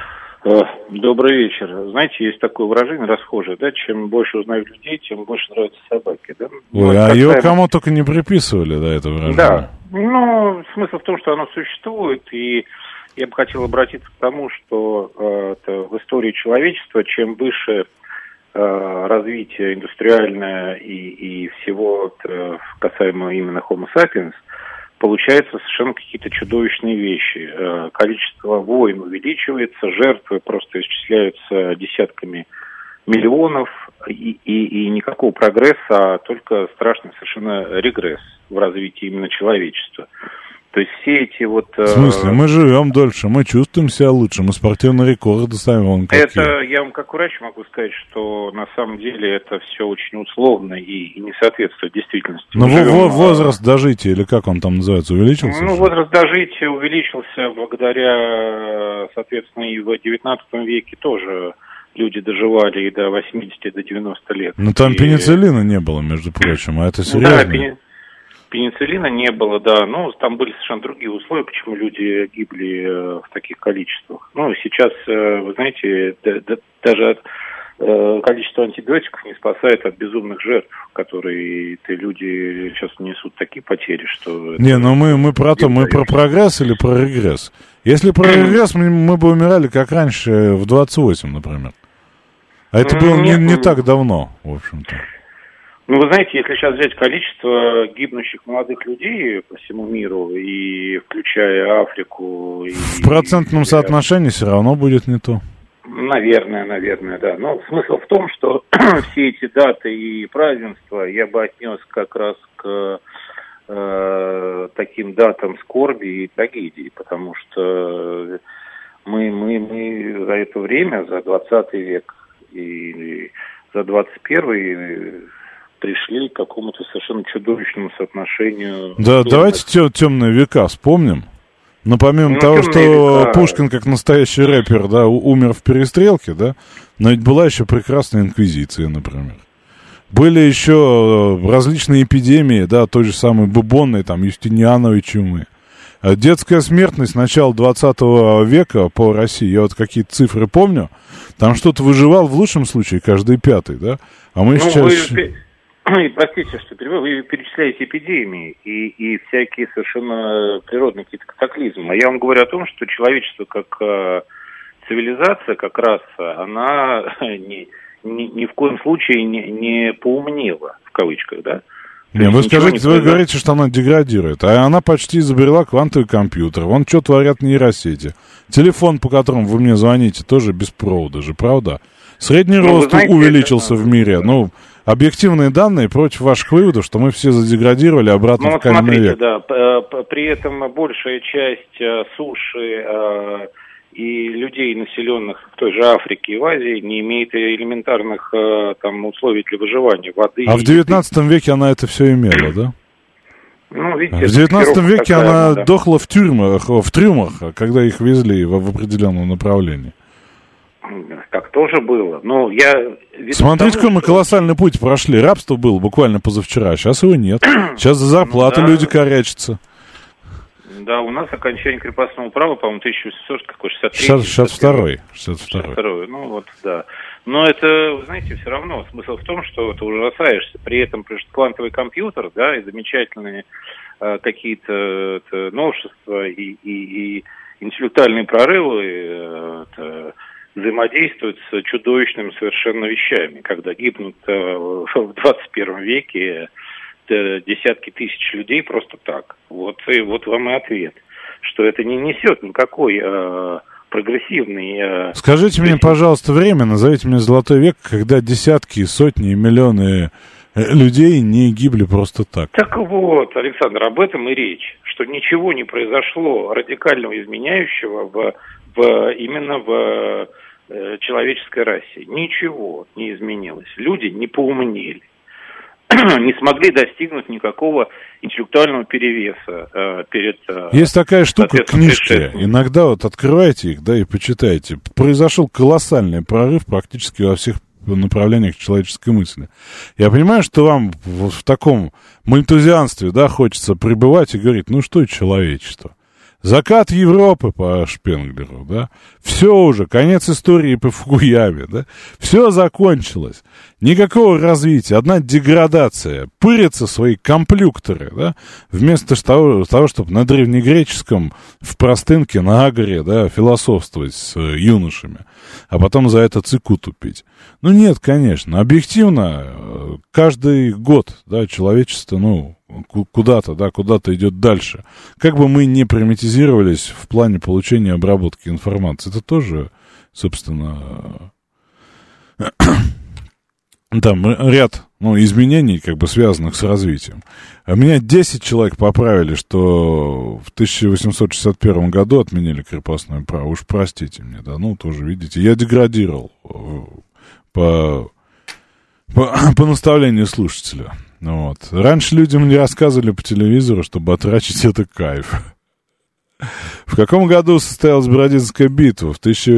Добрый вечер. Знаете, есть такое выражение расхожее, да, чем больше узнают людей, тем больше нравятся собаки, да? Его кому только не приписывали, да, это выражение. Да, смысл в том, что оно существует, и я бы хотел обратиться к тому, что в истории человечества, чем выше развитие индустриальное и всего касаемо именно Homo sapiens, получаются совершенно какие-то чудовищные вещи. Количество войн увеличивается, жертвы просто исчисляются десятками миллионов, и никакого прогресса, а только страшный совершенно регресс в развитии именно человечества. То есть все эти В смысле? Мы живем дольше, мы чувствуем себя лучше, мы спортивные рекорды ставим. Это я вам как врач могу сказать, что на самом деле это все очень условно и не соответствует действительности. Но возраст дожития, или как он там называется, увеличился? Возраст дожития увеличился благодаря, соответственно, и в XIX веке тоже люди доживали и до 80, до 90 лет. Ну, там пенициллина не было, между прочим, а это серьезно. Да, пенициллина не было, да, но там были совершенно другие условия, почему люди гибли в таких количествах. Ну, сейчас, вы знаете, даже количество антибиотиков не спасает от безумных жертв, которые люди сейчас несут такие потери, что... Не, ну мы про то, мы про прогресс или про регресс? Если про регресс, мы бы умирали, как раньше, в 28, например. А это было не так давно, в общем-то. Ну, вы знаете, если сейчас взять количество гибнущих молодых людей по всему миру, и включая Африку... В процентном соотношении все равно будет не то. Наверное, да. Но смысл в том, что все эти даты и празднества я бы отнес как раз к таким датам скорби и трагедии, потому что мы за это время, за 20 век и за 21-й пришли к какому-то совершенно чудовищному соотношению. Да, давайте темные века вспомним. Но помимо того, что века... Пушкин, как настоящий рэпер, да, умер в перестрелке, да, но ведь была еще прекрасная инквизиция, например. Были еще различные эпидемии, да, той же самой бубонной, там, Юстиниановой чумы. Детская смертность начала 20 века по России, я вот какие-то цифры помню, там что-то выживал в лучшем случае каждый пятый, да, а мы сейчас... Простите, что вы перечисляете эпидемии и всякие совершенно природные какие-то катаклизмы. А я вам говорю о том, что человечество как цивилизация, как раса, она ни в коем случае не поумнела, в кавычках, да? Не, вы скажите, вы говорите, что она деградирует, а она почти изобрела квантовый компьютер. Вон что творят нейросети. Телефон, по которому вы мне звоните, тоже без провода же, правда? Средний рост увеличился в мире, ну... Объективные данные против ваших выводов, что мы все задеградировали обратно в каменный век. Да, при этом большая часть суши и людей, населенных в той же Африке и в Азии, не имеет элементарных там условий для выживания, воды. А в 19 веке она это все имела, да? Ну, видите, в 19 веке она дохла в трюмах, когда их везли в определенном направлении. Так тоже было. Но смотрите, какой мы колоссальный путь прошли. Рабство было буквально позавчера, сейчас его нет. Сейчас за зарплату люди корячатся. Да, у нас окончание крепостного права, по-моему, 1863. 62-й. Ну вот, да. Но это, вы знаете, все равно смысл в том, что ты ужасаешься. При этом квантовый компьютер, да, и замечательные какие-то новшества и интеллектуальные прорывы взаимодействуют с чудовищными совершенно вещами, когда гибнут в 21 веке десятки тысяч людей просто так. Вот вам и ответ, что это не несет никакой прогрессивный... Скажите мне, пожалуйста, время, назовите мне золотой век, когда десятки, сотни и миллионы людей не гибли просто так. Так вот, Александр, об этом и речь, что ничего не произошло радикального изменяющего именно в человеческой расе. Ничего не изменилось. Люди не поумнели. Не смогли достигнуть никакого интеллектуального перевеса перед... Есть такая штука, книжки. Иногда вот открывайте их, да, и почитайте. Произошел колоссальный прорыв практически во всех направлениях человеческой мысли. Я понимаю, что вам вот в таком мальтузианстве, да, хочется пребывать и говорить, ну что это человечество? Закат Европы по Шпенглеру, да, все уже, конец истории по Фукуяме, да, все закончилось, никакого развития, одна деградация, пырятся свои комплюкторы, да, вместо того, чтобы на древнегреческом в простынке на агоре, да, философствовать с юношами, а потом за это цикуту пить. Ну нет, конечно, объективно, каждый год, да, человечество, ну, куда-то идет дальше. Как бы мы ни примитизировались в плане получения и обработки информации, это тоже, собственно, там ряд изменений, как бы связанных с развитием. А меня 10 человек поправили, что в 1861 году отменили крепостное право. Уж простите мне, да, тоже, видите, я деградировал по наставлению слушателя. Вот. Раньше людям не рассказывали по телевизору, что батрачить — это кайф. В каком году состоялась Бородинская битва? В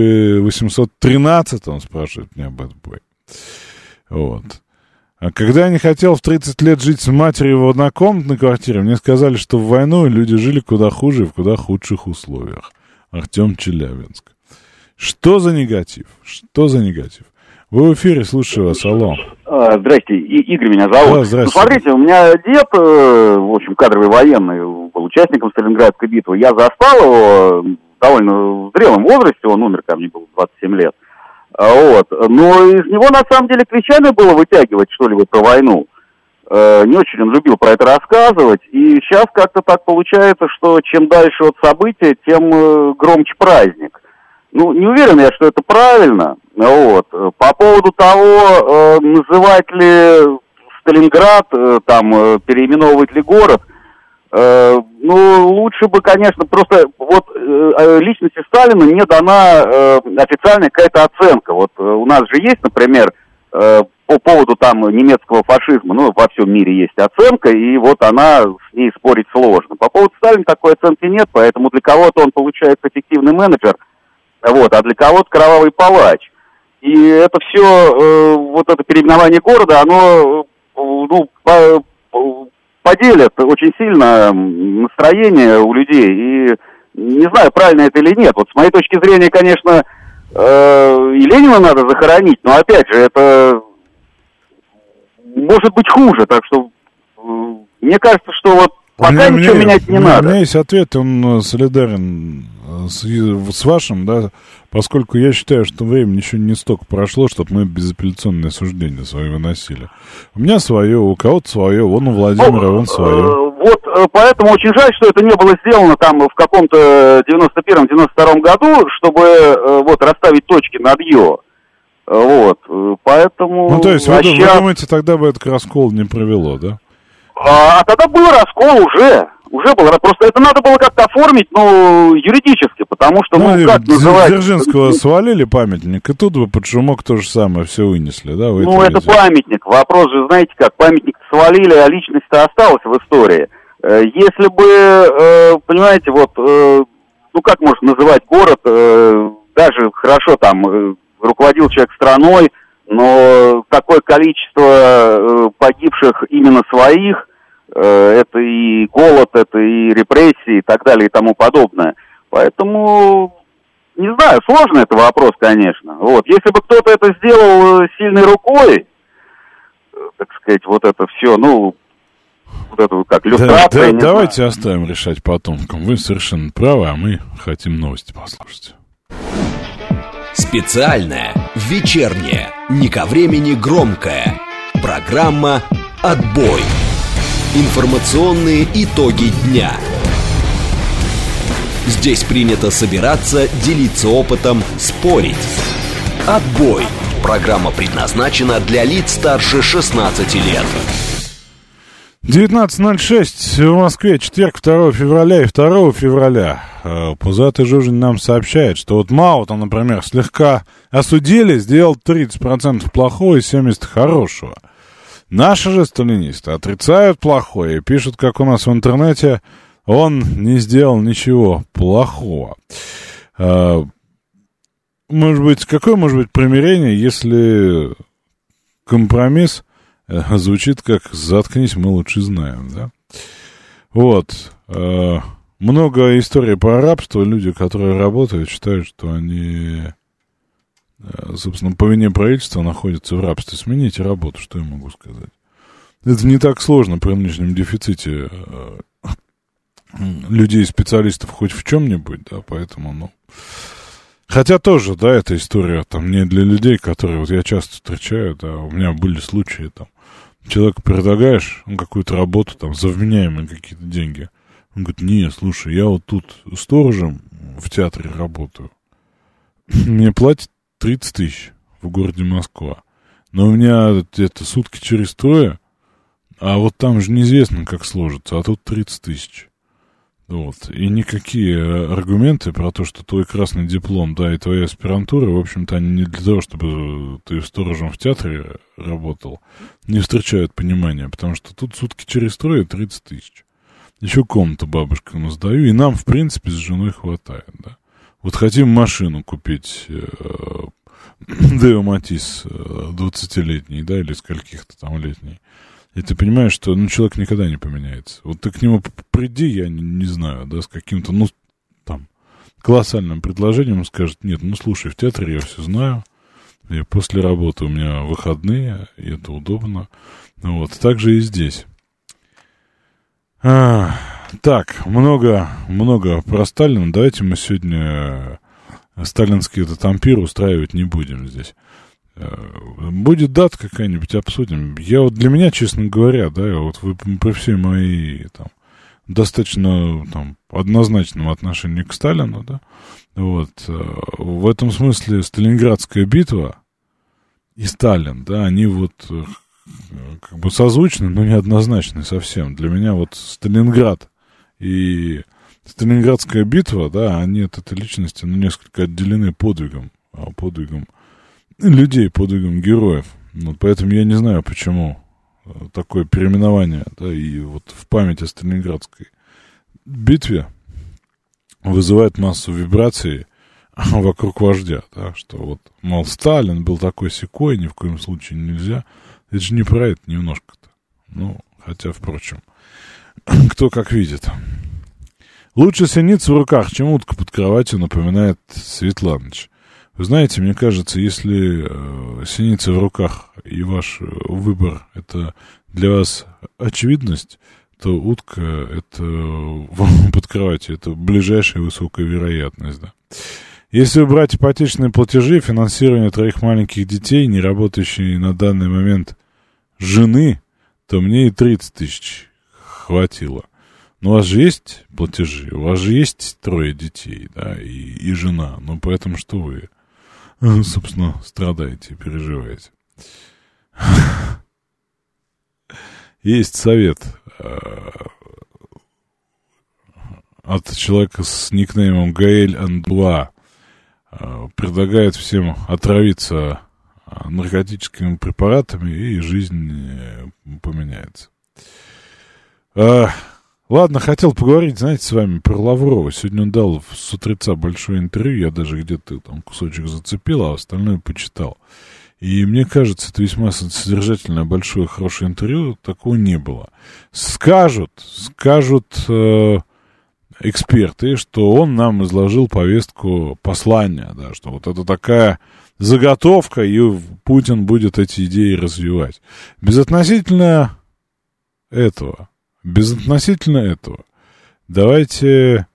1813, он спрашивает меня об этом. Вот. А когда я не хотел в 30 лет жить с матерью в однокомнатной квартире, мне сказали, что в войну люди жили куда хуже и в куда худших условиях. Артем, Челябинск. Что за негатив? Что за негатив? Вы в эфире, слушаю вас, алло. Здрасте, Игорь меня зовут. Да, здрасте. Ну, смотрите, у меня дед, в общем, кадровый военный, был участником Сталинградской битвы. Я застал его довольно в зрелом возрасте, он умер, ко мне было 27 лет. Вот. Но из него, на самом деле, кричами было вытягивать что-либо про войну. Не очень он любил про это рассказывать. И сейчас как-то так получается, что чем дальше от события, тем громче праздник. Ну, не уверен я, что это правильно. Вот. По поводу того, называть ли Сталинград, там, переименовывать ли город, ну, лучше бы, конечно, просто вот личности Сталина не дана официальная какая-то оценка. Вот у нас же есть, например, по поводу там немецкого фашизма, ну, во всем мире есть оценка, и вот она, с ней спорить сложно. По поводу Сталина такой оценки нет, поэтому для кого-то он получается эффективный менеджер, вот, а для кого-то кровавый палач. И это все, вот это переименование города, оно, ну, поделит очень сильно настроение у людей. И не знаю, правильно это или нет. Вот с моей точки зрения, конечно, и Ленина надо захоронить, но опять же, это может быть хуже. Так что мне кажется, что вот пока ничего менять не надо. У меня есть ответ, он солидарен с вашим, да, поскольку я считаю, что времени еще не столько прошло, чтобы мы безапелляционное суждение свое выносили. У меня свое, у кого-то свое, вон у Владимира, вон свое. Вот поэтому очень жаль, что это не было сделано там в каком-то 91-92 году, чтобы вот расставить точки над «ё». Вот, поэтому... Ну, то есть вы думаете, тогда бы это к расколу не привело, да? А тогда был раскол уже было. Просто это надо было как-то оформить, ну, юридически, потому что, ну как называть... Дзержинского свалили памятник, и тут бы под шумок то же самое все вынесли, да? Ну, это памятник. Вопрос же, знаете как, памятник свалили, а личность-то осталась в истории. Если бы, понимаете, вот, ну, как можно называть город, даже хорошо там руководил человек страной, но такое количество погибших именно своих, это и голод, это и репрессии и так далее и тому подобное. Поэтому, не знаю, сложный это вопрос, конечно. Вот. Если бы кто-то это сделал сильной рукой, так сказать, вот это все, ну, вот это как люстрация. Да, давайте оставим решать потомкам. Вы совершенно правы, а мы хотим новости послушать. Специальная, вечерняя, не ко времени громкая. Программа «Отбой». Информационные итоги дня. Здесь принято собираться, делиться опытом, спорить. «Отбой». Программа предназначена для лиц старше 16 лет. 19:06 в Москве, четверг, 2 февраля и 2 февраля. Пузатый Жужин нам сообщает, что вот Мао, там, например, слегка осудили, сделал 30% плохого и 70% хорошего. Наши же сталинисты отрицают плохое и пишут, как у нас в интернете, он не сделал ничего плохого. Может быть, какое может быть примирение, если компромисс звучит как «заткнись, мы лучше знаем», да? Вот. Много историй про рабство. Люди, которые работают, считают, что они, собственно, по вине правительства находятся в рабстве. Смените работу, что я могу сказать. Это не так сложно при нынешнем дефиците людей-специалистов хоть в чем-нибудь, да, поэтому, ну... Хотя тоже, да, эта история там не для людей, которые, вот я часто встречаю, да, у меня были случаи, там, человеку предлагаешь какую-то работу, там, за вменяемые какие-то деньги. Он говорит, не, слушай, я вот тут сторожем в театре работаю. Мне платят 30 тысяч в городе Москва. Но у меня это сутки через трое, а вот там же неизвестно, как сложится, а тут 30 тысяч. Вот. И никакие аргументы про то, что твой красный диплом, да, и твоя аспирантура, в общем-то, они не для того, чтобы ты сторожем в театре работал, не встречают понимания, потому что тут сутки через трое 30 тысяч. еще комнату бабушкам сдаю, и нам, в принципе, с женой хватает, да. Вот хотим машину купить, Део Матис 20-летний, да, или скольких-то там летний. И ты понимаешь, что, человек никогда не поменяется. Вот ты к нему приди, я не знаю, да, с каким-то, там, колоссальным предложением, он скажет: нет, слушай, в театре я все знаю, и после работы у меня выходные, и это удобно. Вот, так же и здесь. Так, много про Сталина. Давайте мы сегодня сталинский этот ампир устраивать не будем здесь. Будет дата какая-нибудь, обсудим. Для меня, честно говоря, да, вы при всей моей достаточно однозначном отношении к Сталину, да, в этом смысле Сталинградская битва и Сталин, да, они созвучны, но неоднозначны совсем. Для меня Сталинград и Сталинградская битва, да, они от этой личности несколько отделены подвигом людей, подвигом героев. Поэтому я не знаю, почему такое переименование, да, и в память о Сталинградской битве вызывает массу вибраций вокруг вождя, да, что мол, Сталин был такой-сякой, ни в коем случае нельзя. Это же не про это немножко-то. Хотя, впрочем, кто как видит. Лучше синица в руках, чем утка под кроватью, напоминает Светланыч. Вы знаете, мне кажется, если синица в руках и ваш выбор — это для вас очевидность, то утка — это под кроватью, это ближайшая высокая вероятность, да. Если убрать ипотечные платежи, финансирование 3 маленьких детей, не работающей на данный момент жены, то мне и 30 тысяч хватило. Но у вас же есть платежи, у вас же есть 3 детей, да, и жена. Поэтому что вы, собственно, страдаете, переживаете. Есть совет от человека с никнеймом Гаэль Андуа. Предлагает всем отравиться наркотическими препаратами, и жизнь поменяется. Ладно, хотел поговорить, знаете, с вами про Лаврова. Сегодня он дал с утреца большое интервью, я даже где-то кусочек зацепил, а остальное почитал. И мне кажется, это весьма содержательное, большое, хорошее интервью, такого не было. Скажут эксперты, что он нам изложил повестку послания, да, что это такая заготовка, и Путин будет эти идеи развивать. Безотносительно этого, давайте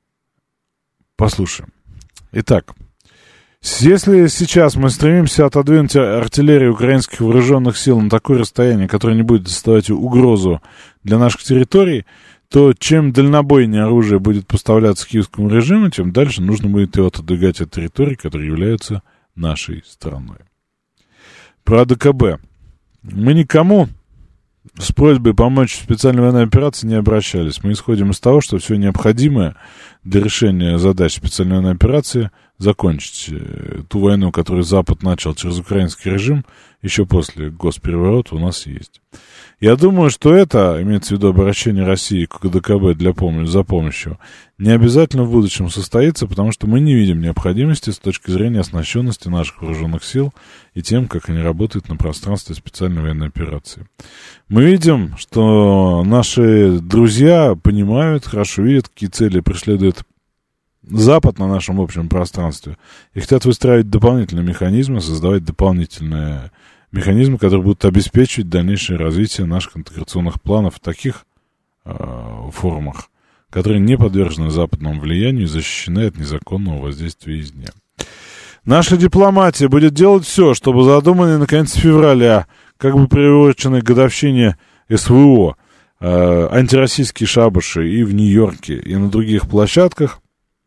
послушаем. Итак, если сейчас мы стремимся отодвинуть артиллерию украинских вооруженных сил на такое расстояние, которое не будет создавать угрозу для наших территорий, то чем дальнобойнее оружие будет поставляться киевскому режиму, тем дальше нужно будет его отодвигать от территорий, которые являются нашей страной. Про АДКБ. Мы никому с просьбой помочь в специальной военной операции не обращались. Мы исходим из того, что все необходимое для решения задач специальной военной операции закончить ту войну, которую Запад начал через украинский режим, еще после госпереворота у нас есть. Я думаю, что это, имеется в виду обращение России к АДКБ за помощью, не обязательно в будущем состоится, потому что мы не видим необходимости с точки зрения оснащенности наших вооруженных сил и тем, как они работают на пространстве специальной военной операции. Мы видим, что наши друзья понимают, хорошо видят, какие цели преследует Запад на нашем общем пространстве, и хотят выстраивать дополнительные механизмы, создавать дополнительные механизмы, которые будут обеспечивать дальнейшее развитие наших интеграционных планов в таких формах, которые не подвержены западному влиянию и защищены от незаконного воздействия извне. Наша дипломатия будет делать все, чтобы задуманные на конец февраля, как бы приуроченной к годовщине СВО, антироссийские шабаши и в Нью-Йорке, и на других площадках,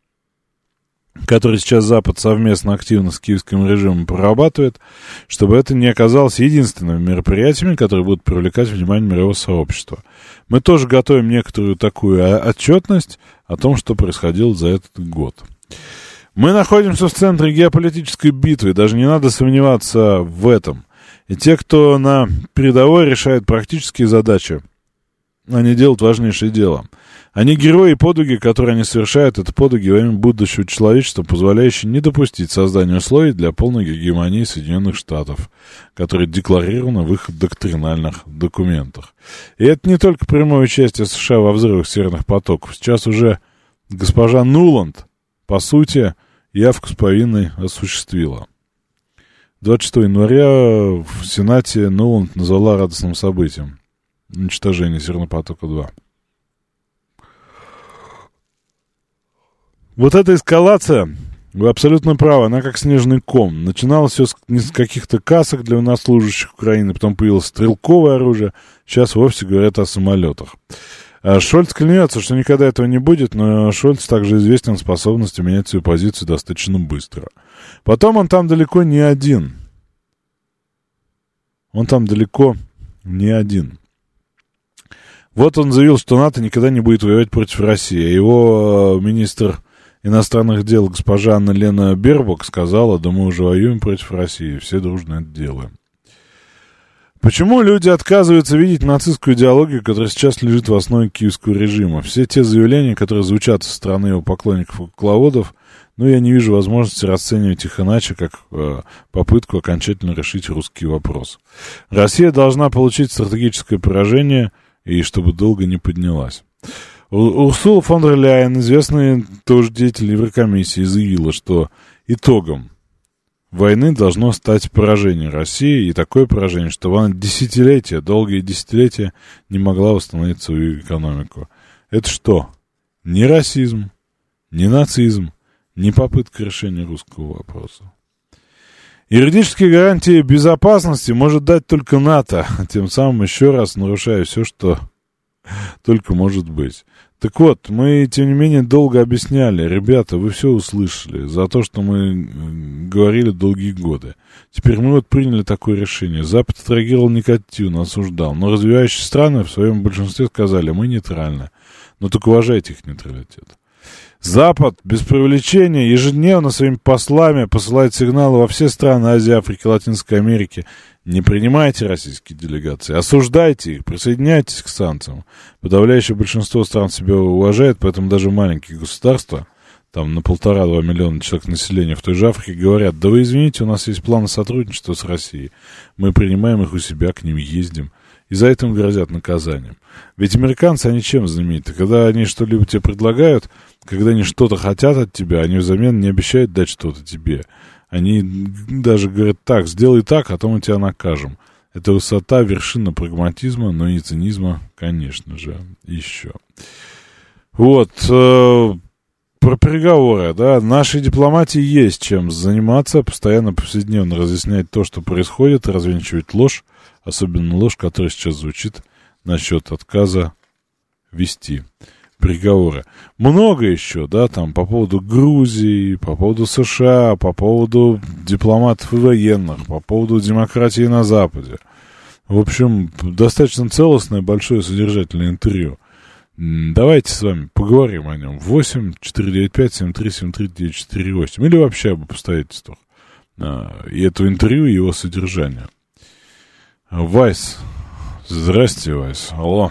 которые сейчас Запад совместно активно с киевским режимом прорабатывает, чтобы это не оказалось единственными мероприятиями, которые будут привлекать внимание мирового сообщества. Мы тоже готовим некоторую такую отчетность о том, что происходило за этот год. Мы находимся в центре геополитической битвы, даже не надо сомневаться в этом. И те, кто на передовой решает практические задачи, они делают важнейшее дело. Они герои и подвиги, которые они совершают, это подвиги во имя будущего человечества, позволяющие не допустить создания условий для полной гегемонии Соединенных Штатов, которые декларированы в их доктринальных документах. И это не только прямое участие США во взрывах северных потоков. Сейчас уже госпожа Нуланд, по сути, явку с повинной осуществила. 26 января в Сенате Нуланд назвала радостным событием уничтожение Северного потока-2. Вот эта эскалация, вы абсолютно правы, она как снежный ком. Начиналось все с каких-то касок для военнослужащих Украины, потом появилось стрелковое оружие, сейчас вовсе говорят о самолетах. Шольц клянется, что никогда этого не будет, но Шольц также известен способностью менять свою позицию достаточно быстро. Потом он там далеко не один. Вот он заявил, что НАТО никогда не будет воевать против России. Его министр иностранных дел госпожа Анна-Лена Бербок сказала: да мы уже воюем против России, все дружно это делаем. Почему люди отказываются видеть нацистскую идеологию, которая сейчас лежит в основе киевского режима? Все те заявления, которые звучат со стороны его поклонников и кукловодов, я не вижу возможности расценивать их иначе, как попытку окончательно решить русский вопрос. Россия должна получить стратегическое поражение, и чтобы долго не поднялась. Урсула фон дер Ляйен, известный тоже деятель Еврокомиссии, заявила, что итогом войны должно стать поражение России, и такое поражение, что она долгие десятилетия не могла восстановить свою экономику. Это что? Не расизм, не нацизм, не попытка решения русского вопроса. Юридические гарантии безопасности может дать только НАТО, тем самым еще раз нарушая все, что только может быть. Так вот, мы, тем не менее, долго объясняли: ребята, вы все услышали за то, что мы говорили долгие годы. Теперь мы приняли такое решение. Запад отреагировал негативно, осуждал, но развивающие страны в своем большинстве сказали: мы нейтральны. Но только уважайте их нейтралитет. Запад, без преувеличения, ежедневно своими послами посылает сигналы во все страны Азии, Африки, Латинской Америки: не принимайте российские делегации, осуждайте их, присоединяйтесь к санкциям. Подавляющее большинство стран себя уважает, поэтому даже маленькие государства, там на 1,5-2 миллиона человек населения в той же Африке, говорят: да вы извините, у нас есть планы сотрудничества с Россией, мы принимаем их у себя, к ним ездим. И за это им грозят наказанием. Ведь американцы, они чем знамениты? Когда они что-либо тебе предлагают, когда они что-то хотят от тебя, они взамен не обещают дать что-то тебе. Они даже говорят: так, сделай так, а то мы тебя накажем. Это высота, вершина прагматизма, но и цинизма, конечно же, еще. Вот, про переговоры, да, нашей дипломатии есть чем заниматься, постоянно, повседневно разъяснять то, что происходит, развенчивать ложь, особенно ложь, которая сейчас звучит насчет отказа вести переговоры. Много еще, да, там, по поводу Грузии, по поводу США, по поводу дипломатов и военных, по поводу демократии на Западе. В общем, достаточно целостное, большое, содержательное интервью. Давайте с вами поговорим о нем. 8-495-7373-948. Или вообще об обстоятельствах. И это интервью, и его содержание. Вайс. Здрасте, Вайс. Алло.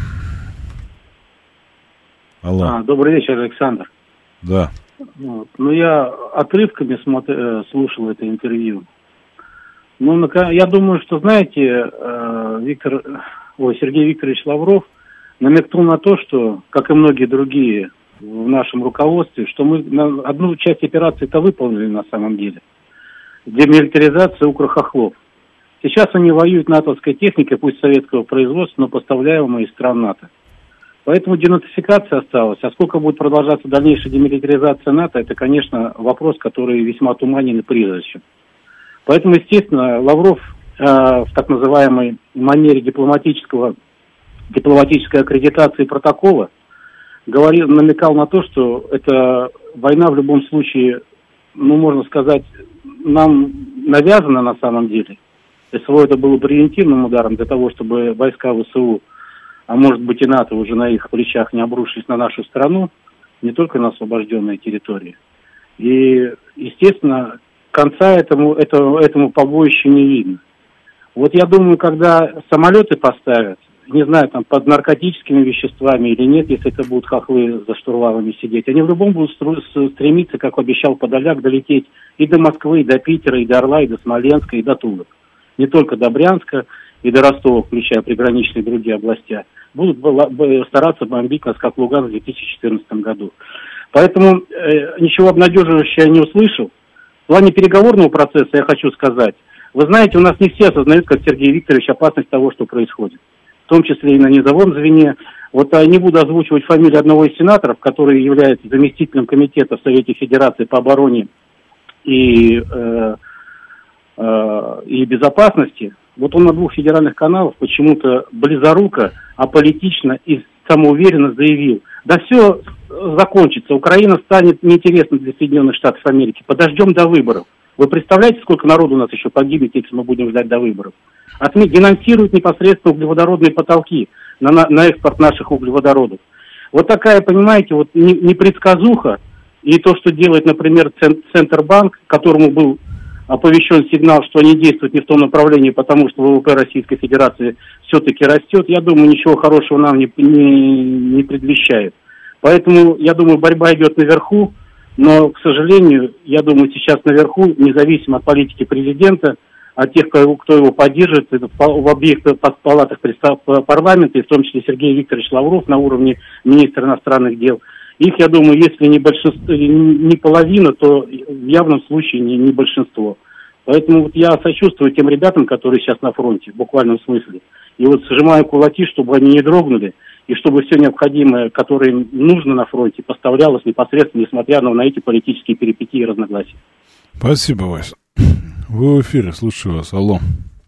Алло. Добрый вечер, Александр. Да. Вот. Я отрывками слушал это интервью. Я думаю, что, знаете, Сергей Викторович Лавров намекнул на то, что, как и многие другие в нашем руководстве, что мы одну часть операции-то выполнили на самом деле. Демилитаризация укрхохлов. Сейчас они воюют натовской техникой, пусть советского производства, но поставляемой из стран НАТО. Поэтому денацификация осталась. А сколько будет продолжаться дальнейшая демилитаризация НАТО, это, конечно, вопрос, который весьма туманен и призрачен. Поэтому, естественно, Лавров в так называемой манере дипломатической аккредитации протокола намекал на то, что эта война в любом случае, можно сказать, нам навязана на самом деле. СВО это было превентивным ударом для того, чтобы войска ВСУ, а может быть и НАТО уже на их плечах не обрушились на нашу страну, не только на освобожденные территории. И, естественно, конца этому побоищу не видно. Вот я думаю, когда самолеты поставят, не знаю, там, под наркотическими веществами или нет, если это будут хохлы за штурвалами сидеть. Они в любом будут стремиться, как обещал Подоляк, долететь и до Москвы, и до Питера, и до Орла, и до Смоленска, и до Тулы. Не только до Брянска и до Ростова, включая приграничные другие области. Будут стараться бомбить нас, как Луганск в 2014 году. Поэтому ничего обнадеживающего я не услышал. В плане переговорного процесса я хочу сказать. Вы знаете, у нас не все осознают, как Сергей Викторович, опасность того, что происходит. В том числе и на низовом звене. Вот не буду озвучивать фамилию одного из сенаторов, который является заместителем комитета в Совете Федерации по обороне и безопасности. Вот он на 2 федеральных каналах почему-то близоруко, аполитично и самоуверенно заявил: да все закончится, Украина станет неинтересной для Соединенных Штатов Америки, подождем до выборов. Вы представляете, сколько народу у нас еще погибнет, если мы будем ждать до выборов? А СМИ денонсируют непосредственно углеводородные потолки на экспорт наших углеводородов. Вот такая, понимаете, вот непредсказуха, и то, что делает, например, Центробанк, которому был оповещен сигнал, что они действуют не в том направлении, потому что ВВП Российской Федерации все-таки растет, я думаю, ничего хорошего нам не предвещает. Поэтому, я думаю, борьба идет наверху, но, к сожалению, я думаю, сейчас наверху, независимо от политики президента, от тех, кто его поддерживает, в обеих палатах парламента, и в том числе Сергей Викторович Лавров на уровне министра иностранных дел, их, я думаю, если не большинство, не половина, то в явном случае не большинство. Поэтому вот я сочувствую тем ребятам, которые сейчас на фронте, в буквальном смысле. И вот сжимаю кулаки, чтобы они не дрогнули, и чтобы все необходимое, которое им нужно на фронте, поставлялось непосредственно, несмотря на эти политические перипетии и разногласия. Спасибо, Вася. Вы в эфире, слушаю вас. Алло.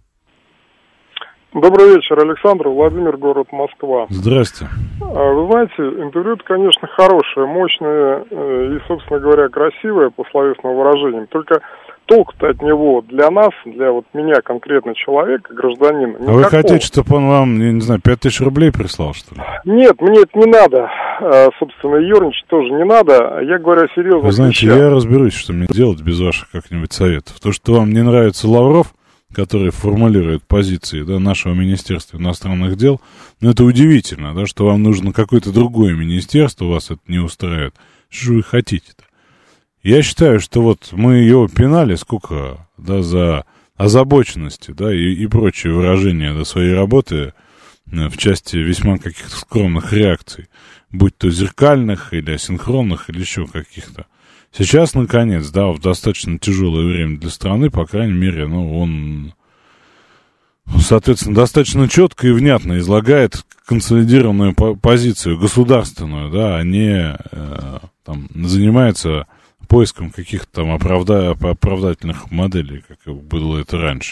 Добрый вечер, Александр, Владимир, город Москва. Здрасте. Вы знаете, интервью-то, конечно, хорошее, мощное и, собственно говоря, красивое, по словесному выражению. Только толк-то от него для нас, для вот меня конкретно человека, гражданина, никакого. А вы хотите, чтобы он вам, я не знаю, 5000 рублей прислал, что ли? Нет, мне это не надо. Собственно, ерничать тоже не надо. Я говорю о серьезных Вы знаете, вещах. я разберусь, что мне делать без ваших как-нибудь советов. То, что вам не нравится Лавров, который формулирует позиции, да, нашего Министерства иностранных дел, но это удивительно, да, что вам нужно какое-то другое министерство, вас это не устраивает. Что же вы хотите-то? Я считаю, что вот мы его пинали сколько, да, за озабоченности, да, и прочие выражения, да, своей работы в части весьма каких-то скромных реакций, будь то зеркальных или асинхронных, или еще каких-то. Сейчас, наконец, да, в достаточно тяжелое время для страны, по крайней мере, ну, он, соответственно, достаточно четко и внятно излагает консолидированную позицию государственную, да, а не там занимается поиском каких-то там оправдательных моделей, как было это раньше.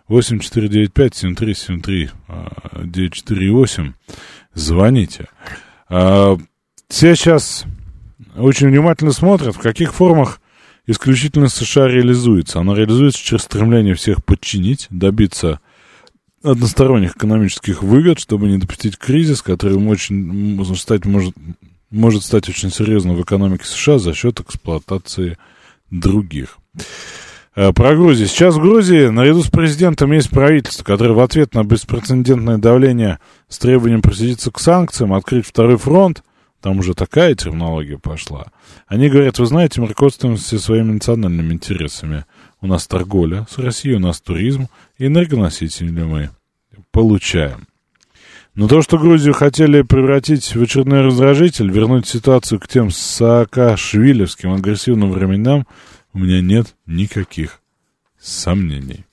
8495-7373-948. Звоните. Все сейчас очень внимательно смотрят, в каких формах исключительно США реализуется. Она реализуется через стремление всех подчинить, добиться односторонних экономических выгод, чтобы не допустить кризис, который может стать очень серьезным в экономике США за счет эксплуатации других. Про Грузию. Сейчас в Грузии наряду с президентом есть правительство, которое в ответ на беспрецедентное давление с требованием присоединиться к санкциям, открыть второй фронт, там уже такая терминология пошла. Они говорят, вы знаете, мы руководствуемся своими национальными интересами. У нас торговля с Россией, у нас туризм, и энергоносители мы получаем. Но то, что Грузию хотели превратить в очередной раздражитель, вернуть ситуацию к тем саакашвилевским агрессивным временам, у меня нет никаких сомнений.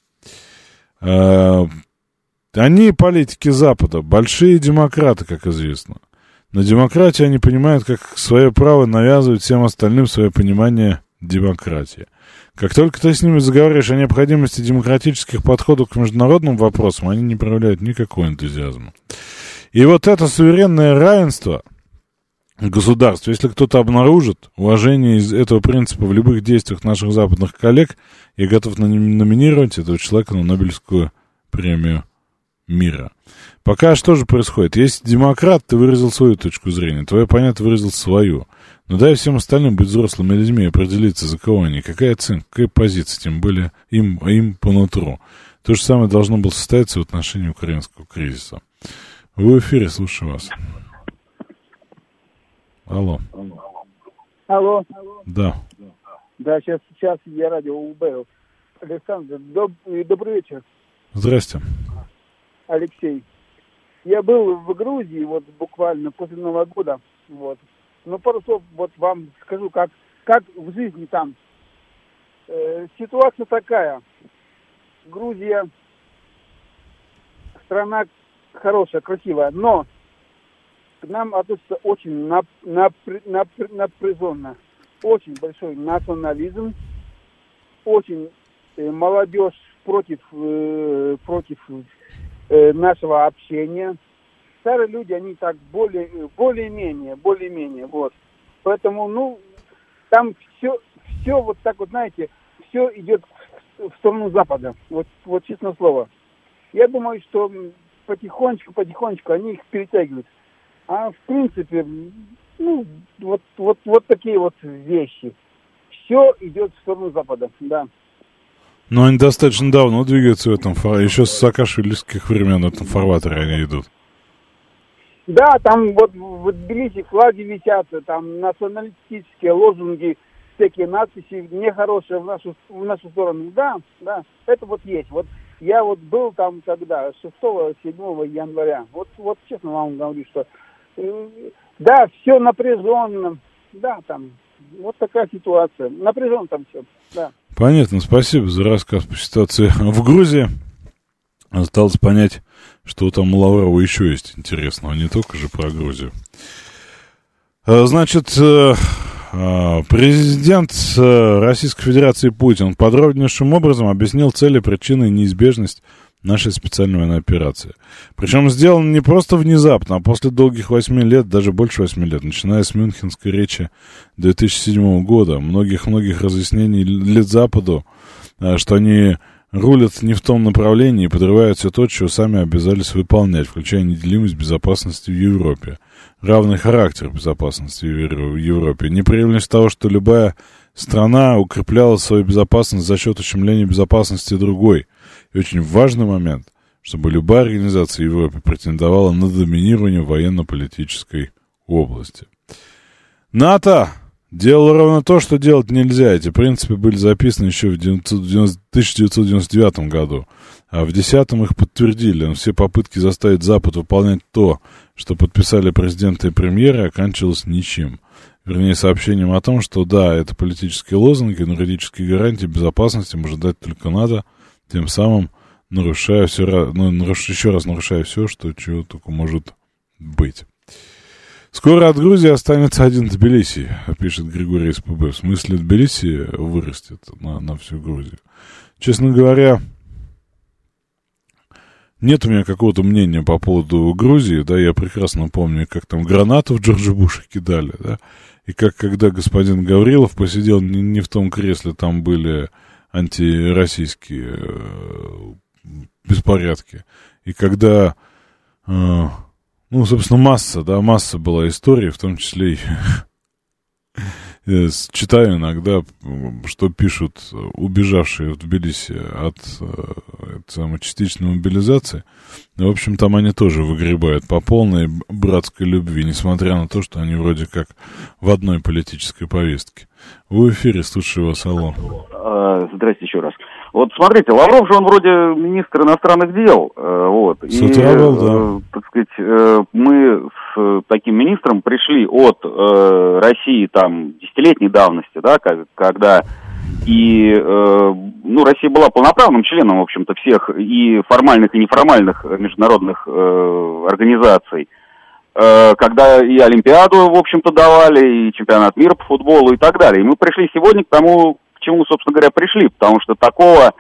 Они, политики Запада, большие демократы, как известно. Но демократию они понимают как свое право навязывать всем остальным свое понимание демократии. Как только ты с ними заговоришь о необходимости демократических подходов к международным вопросам, они не проявляют никакого энтузиазма. И вот это суверенное равенство государств, если кто-то обнаружит уважение из этого принципа в любых действиях наших западных коллег, я готов номинировать этого человека на Нобелевскую премию мира. Пока что же происходит? Если демократ, ты выразил свою точку зрения, твой оппонент выразил свою. Но дай всем остальным быть взрослыми людьми и определиться, за кого они, какая оценка, какая позиция, тем более им по нутру. То же самое должно было состояться в отношении украинского кризиса. Вы в эфире, слушаю вас. Алло. Алло. Да. Да, сейчас я радио убавил. Александр, добрый вечер. Здрасте. Алексей. Я был в Грузии вот буквально после Нового года. Вот. Ну, пару слов вот вам скажу, как в жизни там. Ситуация такая. Грузия страна хорошая, красивая, но к нам относится очень напряженно. Очень большой национализм, очень молодежь против нашего общения. Старые люди, они так более-менее, вот. Поэтому, ну, там все вот так вот, знаете, все идет в сторону Запада, вот честное слово. Я думаю, что потихонечку они их перетягивают. А в принципе, ну, вот такие вот вещи. Все идет в сторону Запада, да. Но они достаточно давно двигаются в этом фарватере. Еще с саакашвилийских времен в этом фарватере они идут. Да, там вот в Тбилиси флаги висят, там националистические лозунги, всякие надписи нехорошие в нашу сторону. Да, это вот есть. Вот я вот был там когда, 6-7 января. Вот честно вам говорю, что да, все напряженно, да, там, вот такая ситуация. Напряженно там все, да. Понятно, спасибо за рассказ по ситуации в Грузии. Осталось понять, что там у Лаврова еще есть интересного, не только же про Грузию. Значит, президент Российской Федерации Путин подробнейшим образом объяснил цели, причины и неизбежность нашей специальной военной операции. Причем сделано не просто внезапно, а после долгих 8 лет, даже больше 8 лет, начиная с Мюнхенской речи 2007 года, многих разъяснений лет Западу, что они рулят не в том направлении и подрывают все то, чего сами обязались выполнять, включая неделимость безопасности в Европе, равный характер безопасности в Европе, неприемлемость того, что любая страна укрепляла свою безопасность за счет ущемления безопасности другой. И очень важный момент, чтобы любая организация в Европе претендовала на доминирование в военно-политической области. НАТО делало ровно то, что делать нельзя. Эти принципы были записаны еще в 1999 году, а в 2010 их подтвердили. Но все попытки заставить Запад выполнять то, что подписали президенты и премьеры, оканчивалось ничем. Вернее, сообщением о том, что да, это политические лозунги, но юридические гарантии безопасности может дать только НАТО, тем самым нарушая все, еще раз нарушая все, чего только может быть. Скоро от Грузии останется один Тбилиси, пишет Григорий СПБ. В смысле, Тбилиси вырастет на всю Грузию. Честно говоря, нет у меня какого-то мнения по поводу Грузии, да, я прекрасно помню, как там гранату в Джорджа Буша кидали, да, и как когда господин Гаврилов посидел не в том кресле, там были антироссийские беспорядки, и когда, собственно, масса была историй, в том числе и читаю иногда, что пишут убежавшие в Тбилиси от частичной мобилизации. В общем, там они тоже выгребают по полной братской любви, несмотря на то, что они вроде как в одной политической повестке. Вы в эфире, слушаю вас, алло. Здрасте еще раз. Вот смотрите, Лавров же он вроде министр иностранных дел, вот. С утра был, да. Так сказать, мы с таким министром пришли от России там десятилетней давности, да, когда Россия была полноправным членом, в общем-то, всех и формальных, и неформальных международных организаций, когда и Олимпиаду, в общем-то, давали, и чемпионат мира по футболу и так далее. И мы пришли сегодня к тому, к чему, собственно говоря, пришли, потому что такого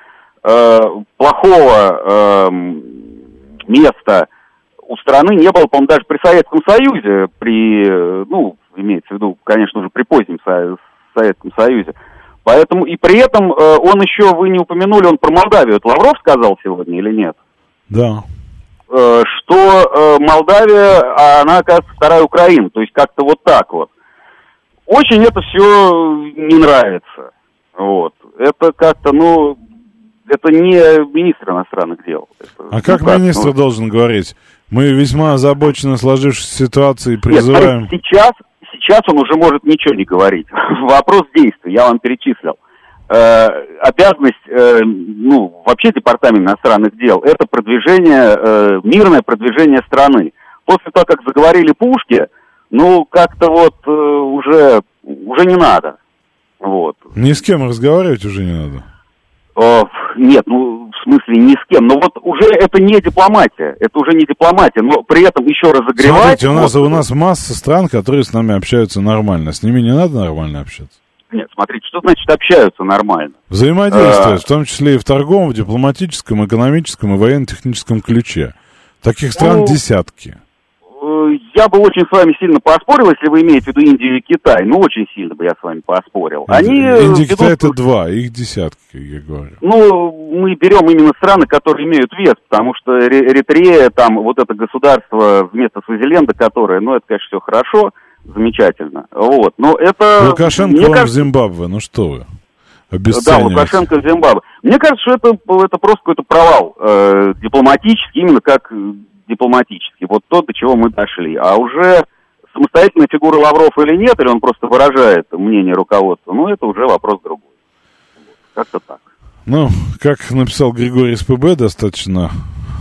плохого места у страны не было, по-моему, даже при Советском Союзе, имеется в виду, конечно же, при позднем Советском Союзе. Поэтому, и при этом он еще, вы не упомянули, он про Молдавию, это Лавров сказал сегодня или нет? Да. Что Молдавия, она, оказывается, вторая Украина, то есть как-то вот так вот. Очень это все не нравится. Вот. Это как-то, это не министр иностранных дел. Как министр должен говорить? Мы весьма озабочены сложившейся ситуацией и призываем... Нет, сейчас он уже может ничего не говорить. Вопрос действий, я вам перечислил. Обязанность, вообще Департамент иностранных дел, это продвижение, мирное продвижение страны. После того, как заговорили пушки, как-то уже не надо. Вот. Ни с кем разговаривать уже не надо? Нет, в смысле ни с кем. Но уже это не дипломатия. Это уже не дипломатия. Но при этом еще разогревать... Смотрите, у нас масса стран, которые с нами общаются нормально. С ними не надо нормально общаться? Нет, смотрите, что значит общаются нормально? Взаимодействуют, в том числе и в торговом, в дипломатическом, экономическом и военно-техническом ключе. Таких стран десятки. Я бы очень с вами сильно поспорил, если вы имеете в виду Индию и Китай. Очень сильно бы я с вами поспорил. Индия и Китай это два, их десятки, я говорю. Мы берем именно страны, которые имеют вес, потому что Эритрея, там это государство вместо Свазиленда, которое, это, конечно, все хорошо, замечательно. Но это... Лукашенко в Зимбабве, что вы? Да, Лукашенко в Зимбабве. Мне кажется, что это просто какой-то провал дипломатический, именно как дипломатический. То, до чего мы дошли. А уже самостоятельная фигура Лавров или нет, или он просто выражает мнение руководства, это уже вопрос другой. Как-то так. Как написал Григорий СПБ, достаточно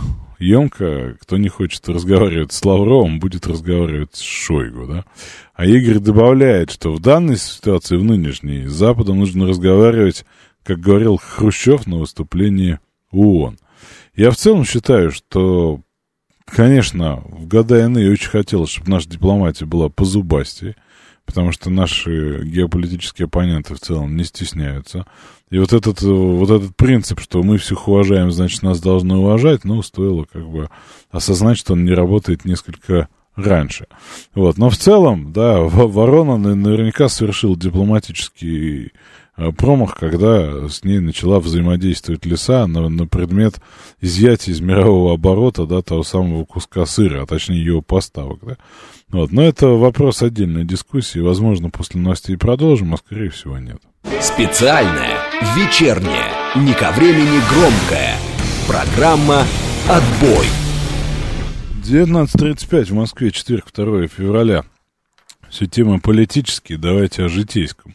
емко, кто не хочет разговаривать с Лавровым, будет разговаривать с Шойгу, да? А Игорь добавляет, что в данной ситуации, в нынешней, с Западом нужно разговаривать, как говорил Хрущев на выступлении ООН. Я в целом считаю, что, конечно, в года иные очень хотелось, чтобы наша дипломатия была позубастее, потому что наши геополитические оппоненты в целом не стесняются. И этот принцип, что мы всех уважаем, значит, нас должны уважать, стоило осознать, что он не работает несколько раньше. Но в целом, да, Ворона наверняка совершил дипломатический промах, когда с ней начала взаимодействовать Лиса на предмет изъятия из мирового оборота, да, того самого куска сыра, а точнее его поставок, да. Но это вопрос отдельной дискуссии. Возможно, после новостей продолжим, а скорее всего нет. Специальная, вечерняя, не ко времени громкая программа «Отбой». 19:35 в Москве, четверг, 2 февраля. Все темы политические, давайте о житейском.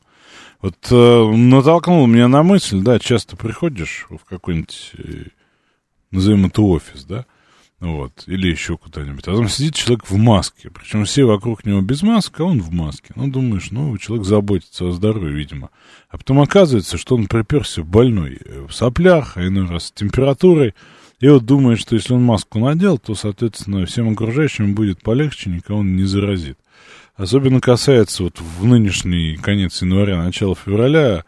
Натолкнул меня на мысль, да, часто приходишь в какой-нибудь, назовем это офис, да, или еще куда-нибудь, а там сидит человек в маске, причем все вокруг него без маски, а он в маске. Думаешь, человек заботится о здоровье, видимо. А потом оказывается, что он приперся больной в соплях, а иной раз с температурой, и думает, что если он маску надел, то, соответственно, всем окружающим будет полегче, никого он не заразит. Особенно касается в нынешний конец января, начало февраля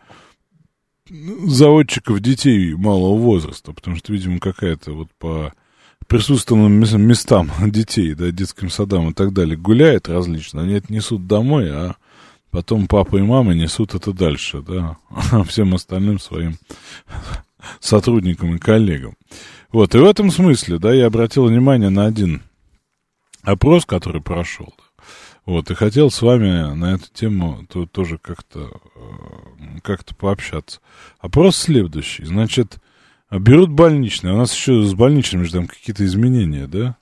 заводчиков детей малого возраста, потому что, видимо, какая-то по присутственным местам детей, да, детским садам и так далее, гуляет различно, они это несут домой, а потом папа и мама несут это дальше, да, всем остальным своим сотрудникам и коллегам. И в этом смысле, да, я обратил внимание на один опрос, который прошел, и хотел с вами на эту тему тоже как-то пообщаться. Опрос следующий. Значит, берут больничные. У нас еще с больничными же там какие-то изменения, да?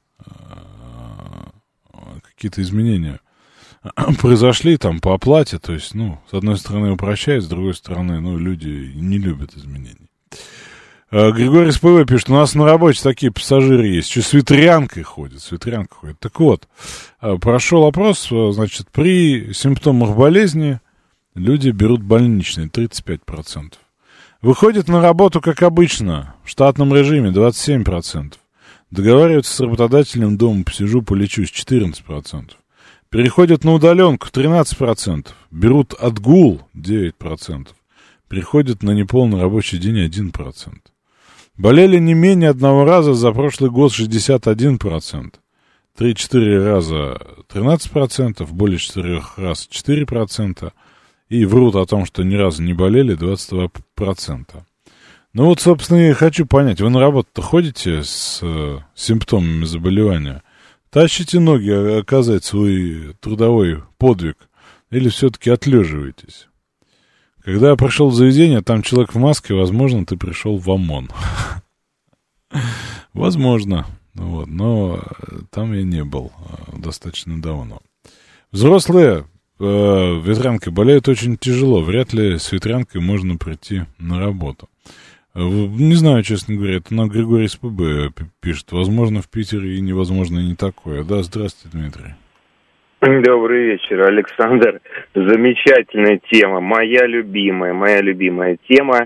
Какие-то изменения произошли там по оплате. То есть, с одной стороны упрощает, с другой стороны, люди не любят изменений. Григорий СПВ пишет, у нас на работе такие пассажиры есть, еще с ветрянкой ходят. Так вот, прошел опрос, значит, при симптомах болезни люди берут больничные, 35%. Выходят на работу, как обычно, в штатном режиме, 27%. Договариваются с работодателем, дома посижу, полечусь, 14%. Переходят на удаленку, 13%. Берут отгул, 9%. Переходят на неполный рабочий день, 1%. Болели не менее одного раза за прошлый год 61%, 3-4 раза 13%, более 4 раз 4%, и врут о том, что ни разу не болели 22%. Собственно, я хочу понять, вы на работу-то ходите с симптомами заболевания? Тащите ноги оказать свой трудовой подвиг или все-таки отлеживаетесь? Когда я пришел в заведение, там человек в маске, возможно, ты пришел в ОМОН. Возможно. Вот, но там я не был достаточно давно. Взрослые ветрянкой болеют очень тяжело. Вряд ли с ветрянкой можно прийти на работу. Не знаю, честно говоря, это нам Григорий из ПБ пишет. Возможно, в Питере и невозможно и не такое. Да, здравствуйте, Дмитрий. Добрый вечер, Александр. Замечательная тема, моя любимая тема.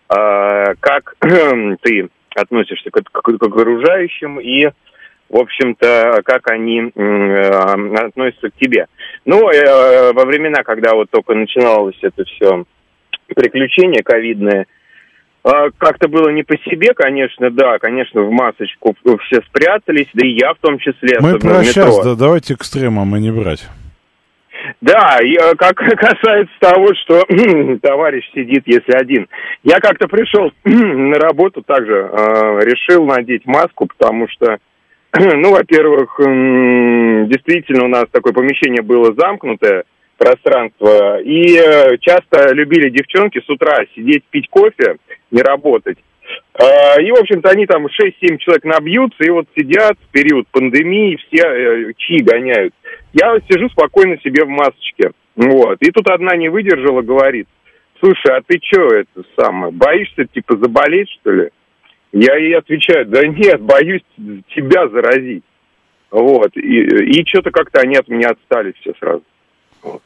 Как ты относишься к окружающим и, в общем-то, как они относятся к тебе? Ну, во времена, когда вот только начиналось это все приключение ковидное, как-то было не по себе, конечно, да, конечно, в масочку все спрятались, да и я в том числе. Мы про сейчас, да, давайте экстремум, а не брать. Да, и как касается того, что товарищ сидит, если один. Я как-то пришел на работу, также решил надеть маску, потому что, ну, во-первых, действительно у нас такое помещение было замкнутое, пространство, и часто любили девчонки с утра сидеть, пить кофе, не работать. И, в общем-то, они там 6-7 человек набьются, и вот сидят в период пандемии, все чаи гоняют. Я сижу спокойно себе в масочке. Вот. И тут одна не выдержала, говорит: слушай, а ты что, боишься, типа, заболеть, что ли? Я ей отвечаю: да нет, боюсь тебя заразить. Вот. И что-то как-то они от меня отстали все сразу. Вот.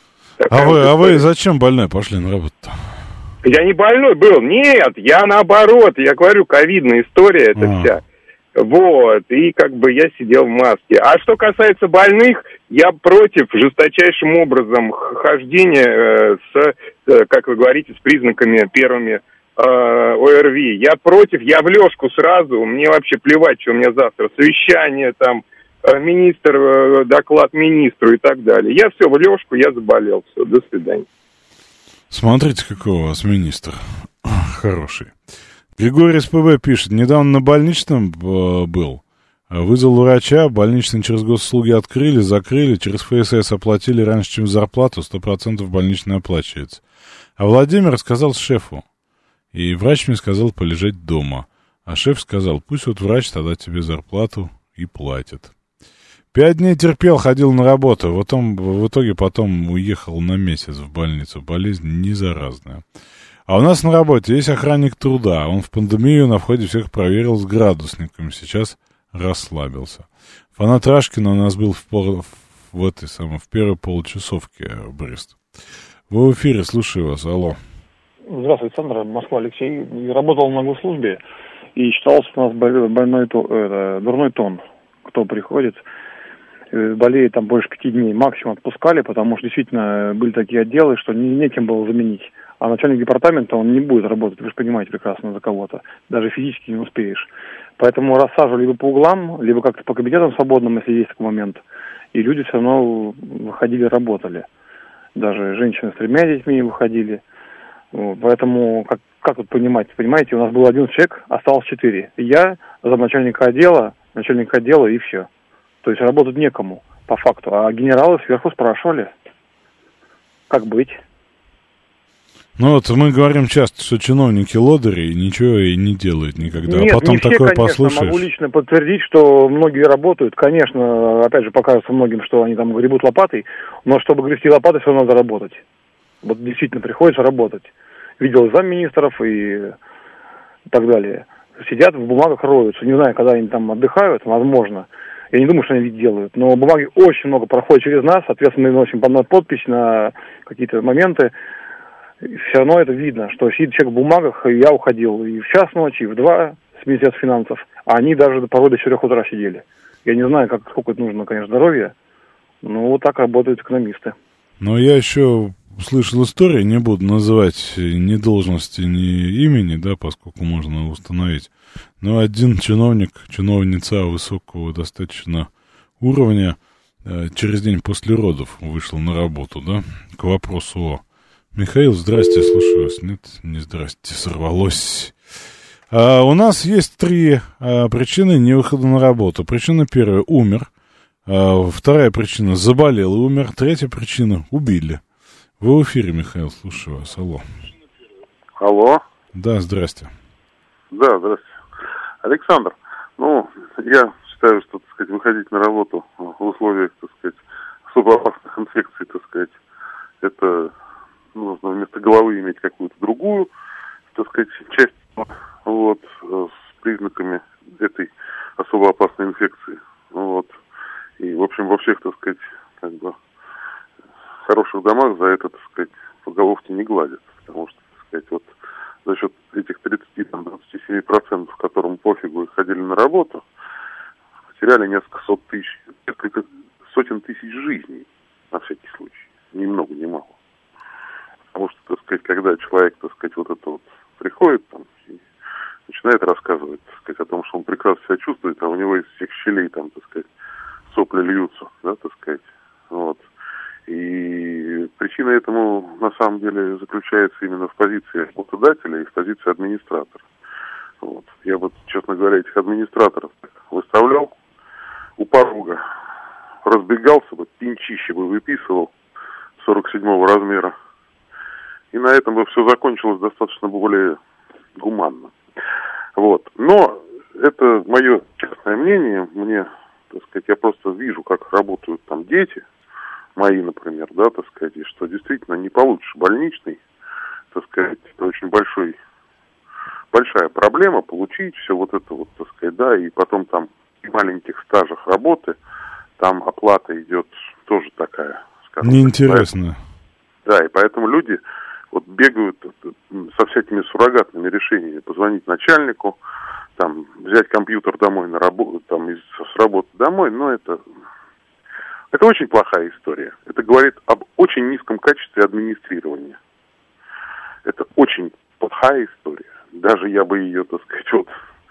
А вы зачем больной пошли на работу-то? Я не больной был, нет, я наоборот, я говорю, ковидная история это вся. Вот, и как бы я сидел в маске. А что касается больных, я против жесточайшим образом хождения как вы говорите, с признаками первыми ОРВИ. Я против, я в лёжку сразу, мне вообще плевать, что у меня завтра, совещание там, министр, доклад министру и так далее. Я все в лёжку, я заболел, все, до свидания. Смотрите, какой у вас министр хороший. Григорий СПБ пишет: недавно на больничном был, вызвал врача, больничный через госуслуги открыли, закрыли, через ФСС оплатили раньше, чем зарплату, 100% больничный оплачивается. А Владимир сказал шефу, и врач мне сказал полежать дома. А шеф сказал: пусть вот врач тогда тебе зарплату и платит. 5 дней терпел, ходил на работу, в итоге потом уехал на месяц в больницу. Болезнь не заразная. А у нас на работе есть охранник труда. Он в пандемию на входе всех проверил с градусниками. Сейчас расслабился. Фанат Рашкина у нас был в первой получасовке, Брест. Вы в эфире, слушаю вас. Алло. Здравствуйте, Александр. Москва, Алексей. Работал на госслужбе и считался у нас дурной тон. Кто приходит, болеет там больше 5 дней, максимум отпускали, потому что действительно были такие отделы, что некем было заменить. А начальник департамента, он не будет работать, вы же понимаете прекрасно, за кого-то. Даже физически не успеешь. Поэтому рассаживали либо по углам, либо как-то по кабинетам свободным, если есть такой момент. И люди все равно выходили, работали. Даже женщины с 3 детьми выходили. Поэтому, как вот понимать? Понимаете, у нас был 11 человек, осталось 4. Я, замначальника отдела, начальник отдела и все. То есть работать некому, по факту. А генералы сверху спрашивали, как быть. Ну вот мы говорим часто, что чиновники лодыри и ничего и не делают никогда. Нет, а потом не все, такое конечно, послушаешь. могу лично подтвердить, что многие работают. Конечно, опять же, покажется многим, что они там гребут лопатой, но чтобы грести лопатой, все равно надо работать. Вот действительно приходится работать. Видел замминистров и так далее. Сидят в бумагах, роются. Не знаю, когда они там отдыхают, возможно. Я не думаю, что они вид делают. Но бумаги очень много проходят через нас. Соответственно, мы носим подпись на какие-то моменты. И все равно это видно, что сидит человек в бумагах. И я уходил и в час ночи, и в 2 с Министерства финансов. А они даже порой до 4 утра сидели. Я не знаю, сколько это нужно, конечно, здоровья. Но вот так работают экономисты. Но я еще слышал историю, не буду называть ни должности, ни имени, да, поскольку можно установить. Но один чиновница высокого достаточно уровня через день после родов вышел на работу, да, к вопросу о... Михаил, здрасте, слушаю вас. Нет, не здрасте, сорвалось. У нас есть 3 причины невыхода на работу. Причина первая — умер. Вторая причина — заболел и умер. Третья причина — убили. Вы в эфире, Михаил, слушаю вас. Алло. Алло. Да, здрасте. Да, здрасте. Александр, Ну, я считаю, что, так сказать, выходить на работу в условиях, так сказать, особо опасных инфекций, так сказать, это нужно вместо головы иметь какую-то другую, так сказать, часть, вот, с признаками этой особо опасной инфекции, вот. И, в общем, во всех, так сказать, как бы, хороших домах за это, так сказать, по головке не гладят, потому что, так сказать, вот за счет этих 30-27%, которым пофигу и ходили на работу, потеряли несколько сотен тысяч жизней, на всякий случай, ни много ни мало. Потому что, так сказать, когда человек, так сказать, вот это вот приходит там и начинает рассказывать, так сказать, о том, что он прекрасно себя чувствует, а у него из всех щелей там, так сказать, сопли льются, да, так сказать, вот. И причина этому, на самом деле, заключается именно в позиции работодателя и в позиции администратора. Вот. Я вот, честно говоря, этих администраторов выставлял у порога, разбегался бы, пинчище бы выписывал 47-го размера. И на этом бы все закончилось достаточно более гуманно. Вот. Но это мое частное мнение. Мне, так сказать, я просто вижу, как работают там дети мои, например, да, так сказать, и что действительно не получишь больничный, так сказать, это очень большая проблема получить все вот это вот, так сказать, да, и потом там в маленьких стажах работы там оплата идет тоже такая, скажем, неинтересная. Да, и поэтому люди вот бегают со всякими суррогатными решениями, позвонить начальнику, там, взять компьютер домой на работу, там, с работы домой, но это очень плохая история. Это говорит об очень низком качестве администрирования. Это очень плохая история. Даже я бы ее, так сказать, вот,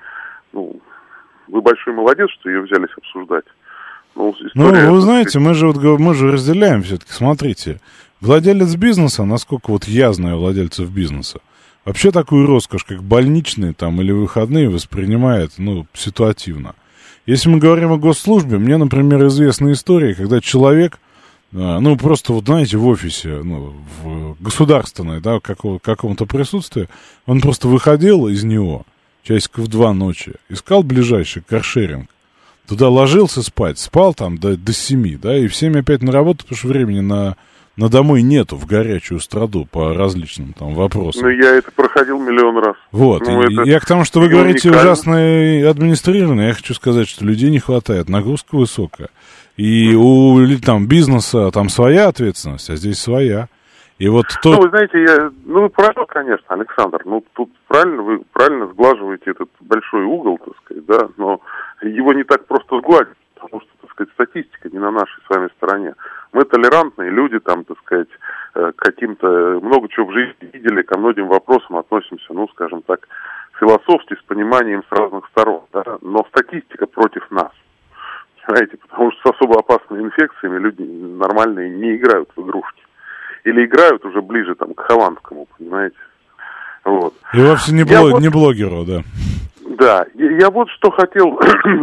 ну, вы большой молодец, что ее взялись обсуждать. Ну, вы знаете, мы же разделяем все-таки, смотрите, владелец бизнеса, насколько вот я знаю владельцев бизнеса, вообще такую роскошь, как больничные там или выходные, воспринимает, ну, ситуативно. Если мы говорим о госслужбе, мне, например, известна история, когда человек, ну, просто, вот знаете, в офисе, ну, в государственной, да, каком-то присутствии, он просто выходил из него часиков 2 ночи, искал ближайший каршеринг, туда ложился спать, спал там до 7, да, и в 7 опять на работу, потому что времени на домой нету, в горячую страду по различным там вопросам. Ну, я это проходил миллион раз. Вот, ну, я к тому, что вы говорите ужасное администрирование, я хочу сказать, что людей не хватает, нагрузка высокая. И у там бизнеса там своя ответственность, а здесь своя. И вот то... Ну, вы знаете, вы правы, конечно, Александр, ну, тут вы правильно сглаживаете этот большой угол, так сказать, да, но его не так просто сгладить, потому что, так сказать, статистика не на нашей с вами стороне. Мы толерантные люди, там, так сказать, к каким-то, много чего в жизни видели, ко многим вопросам относимся, ну, скажем так, философски, с пониманием с разных сторон, да, но статистика против нас, понимаете, потому что с особо опасными инфекциями люди нормальные не играют в игрушки. Или играют уже ближе, там, к Хованскому, понимаете, вот. И вовсе не блогеру, да. Да, я вот что хотел,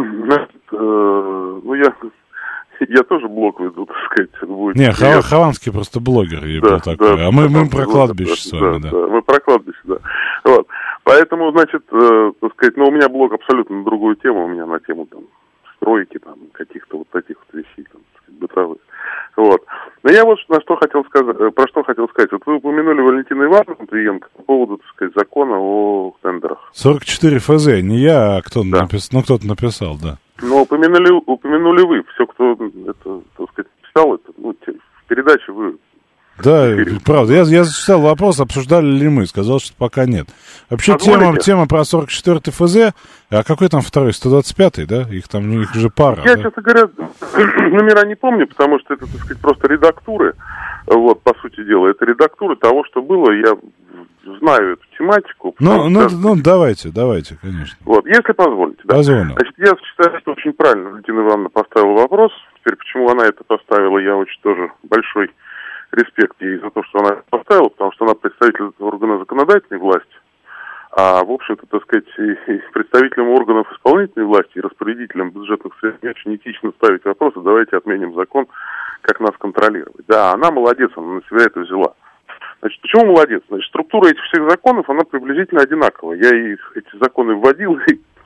ну, я тоже блог веду, так сказать. Будет не, Хованский просто блогер, был такой. Да, а мы про кладбище с вами, да. Мы про кладбище, да. Вот. Поэтому, значит, так сказать, ну, у меня блог абсолютно на другую тему, у меня на тему, там, стройки, там, каких-то вот таких вот вещей, там, так сказать, бытовых. Вот. Но я вот про что хотел сказать. Вот вы упомянули Валентина Ивановна Матвиенко по поводу, так сказать, закона о тендерах. 44 ФЗ, не я, а кто-то написал, да. Но упомянули вы, все, кто это, так сказать, писал, это, ну, в передаче вы... Да, правда. Я зачитал вопрос, обсуждали ли мы, сказал, что пока нет. Вообще тема про 44-й ФЗ, а какой там второй, 125-й, да? Их же пара. Я, честно говоря, номера не помню, потому что это, так сказать, просто редактуры, вот, по сути дела, это редактуры того, что было, я знаю эту тематику. Ну, давайте, конечно. Вот, если позволите, да. Позволю. Значит, я считаю, что очень правильно Валентина Ивановна поставила вопрос. Теперь, почему она это поставила, я очень тоже большой респект ей за то, что она это поставила, потому что она представитель органа законодательной власти, а, в общем-то, так сказать, и представителям органов исполнительной власти и распорядителям бюджетных средств очень этично ставить вопросы, давайте отменим закон, как нас контролировать. Да, она молодец, она на себя это взяла. Значит, почему молодец? Значит, структура этих всех законов, она приблизительно одинаковая. Я эти законы вводил, и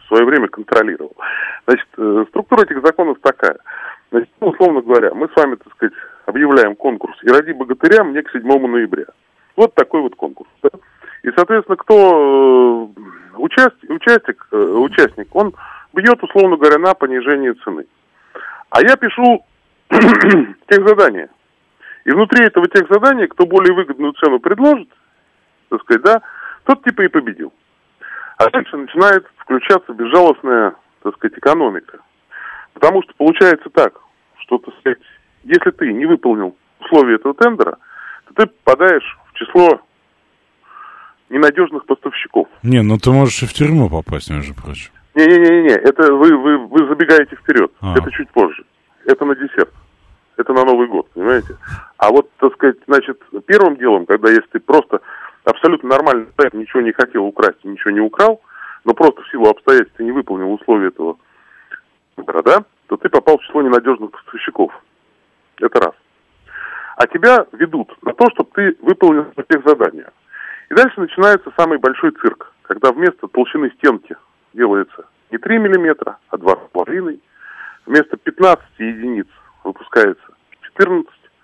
свое время контролировал. Значит, структура этих законов такая. Значит, условно говоря, мы с вами, так сказать, объявляем конкурс «И роди богатыря мне к 7 ноября». Вот такой вот конкурс. Да? И, соответственно, кто участник, он бьет, условно говоря, на понижение цены. А я пишу техзадание. И внутри этого техзадания, кто более выгодную цену предложит, так сказать, да, тот типа и победил. А дальше начинает включаться безжалостная, так сказать, экономика. Потому что получается так, что, так сказать, если ты не выполнил условия этого тендера, то ты попадаешь в число ненадежных поставщиков. Не, ну ты можешь и в тюрьму попасть, между прочим. Не, это вы забегаете вперед. Это чуть позже. Это на десерт. Это на Новый год, понимаете? А вот, так сказать, значит, первым делом, когда если ты просто абсолютно нормально ничего не хотел украсть, ничего не украл, но просто в силу обстоятельств ты не выполнил условия этого тендера, да, то ты попал в число ненадежных поставщиков. Это раз. А тебя ведут на то, чтобы ты выполнил тех задания. И дальше начинается самый большой цирк, когда вместо толщины стенки делается не 3 миллиметра, а 2,5. Вместо 15 единиц выпускается 14.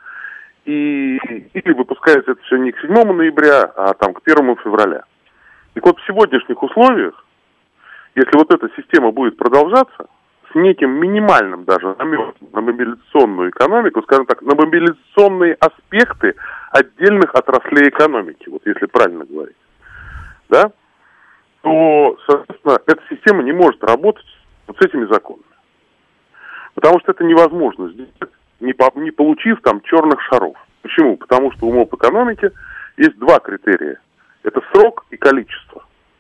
Или выпускается это все не к 7 ноября, а там к 1 февраля. Так вот, в сегодняшних условиях, если вот эта система будет продолжаться, с неким минимальным даже намеком на мобилизационную экономику, скажем так, на мобилизационные аспекты отдельных отраслей экономики, вот если правильно говорить, да, то, соответственно, эта система не может работать вот с этими законами. Потому что это невозможно сделать, не получив там черных шаров. Почему? Потому что у МОП экономики есть два критерия. Это срок и количество.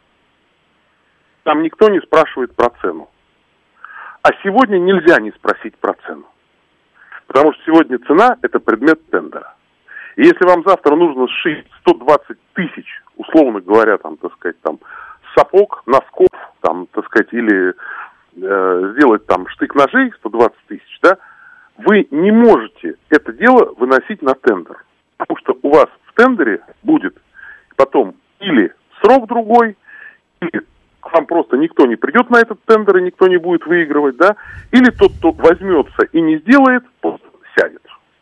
Там никто не спрашивает про цену. А сегодня нельзя не спросить про цену. Потому что сегодня цена – это предмет тендера. И если вам завтра нужно сшить 120 тысяч, условно говоря, там, так сказать, там, сапог, носков, там, так сказать, или сделать там штык-ножей 120 тысяч, да, вы не можете это дело выносить на тендер. Потому что у вас в тендере будет потом или срок другой, или к вам просто никто не придет на этот тендер, и никто не будет выигрывать, да, или тот, кто возьмется и не сделает, просто сядет.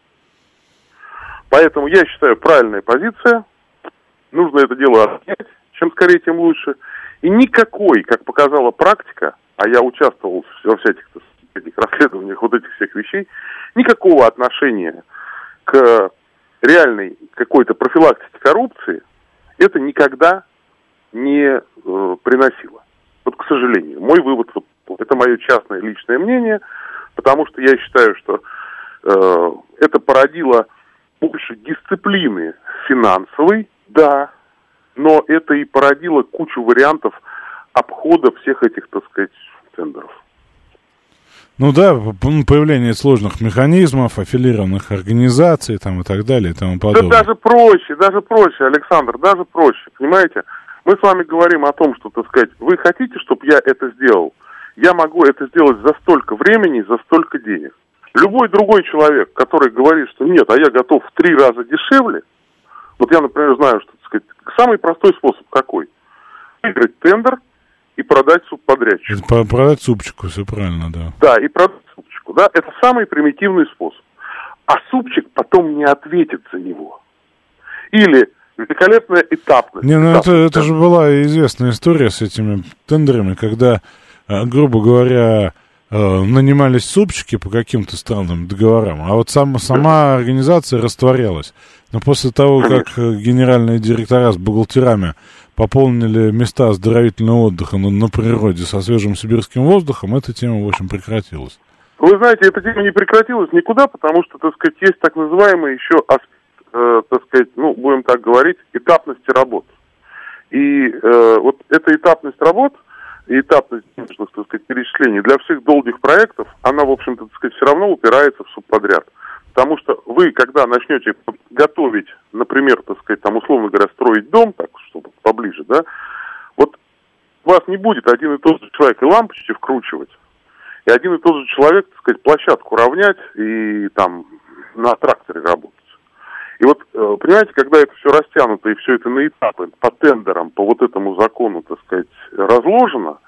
Поэтому я считаю, правильная позиция, нужно это дело отнять, чем скорее, тем лучше. И никакой, как показала практика, а я участвовал во всяких расследованиях вот этих всех вещей, никакого отношения к реальной какой-то профилактике коррупции это никогда не приносило. Вот, к сожалению, мой вывод, вот, это мое частное личное мнение, потому что я считаю, что это породило больше дисциплины финансовой, да, но это и породило кучу вариантов обхода всех этих, так сказать, тендеров. Ну да, появление сложных механизмов, аффилированных организаций там, и так далее и тому подобное. Да даже проще, Александр, даже проще, понимаете? Мы с вами говорим о том, что, так сказать, вы хотите, чтобы я это сделал? Я могу это сделать за столько времени, за столько денег. Любой другой человек, который говорит, что нет, а я готов в 3 раза дешевле, вот я, например, знаю, что, так сказать, самый простой способ какой? Выиграть тендер и продать субподрядчику. Продать супчику, все правильно, да. Да, и продать супчику, да, это самый примитивный способ. А супчик потом не ответит за него. Или великолепная этапность. Не, ну это же была известная история с этими тендерами, когда, грубо говоря, нанимались супчики по каким-то странным договорам, а вот сама организация растворялась. Но после того, как генеральные директора с бухгалтерами пополнили места оздоровительного отдыха на природе со свежим сибирским воздухом, эта тема, в общем, прекратилась. Вы знаете, эта тема не прекратилась никуда, потому что, так сказать, есть так называемый еще аспект, так сказать, ну, будем так говорить, этапности работ. И вот эта этапность работ, и этапность, так сказать, перечислений для всех долгих проектов, она, в общем-то, так сказать, все равно упирается в субподряд. Потому что вы, когда начнете готовить, например, так сказать, там, условно говоря, строить дом, так, чтобы поближе, да, вот у вас не будет один и тот же человек и лампочки вкручивать, и один и тот же человек, так сказать, площадку равнять и там на тракторе работать. И вот, понимаете, когда это все растянуто и все это на этапы, по тендерам, по вот этому закону, так сказать, разложено,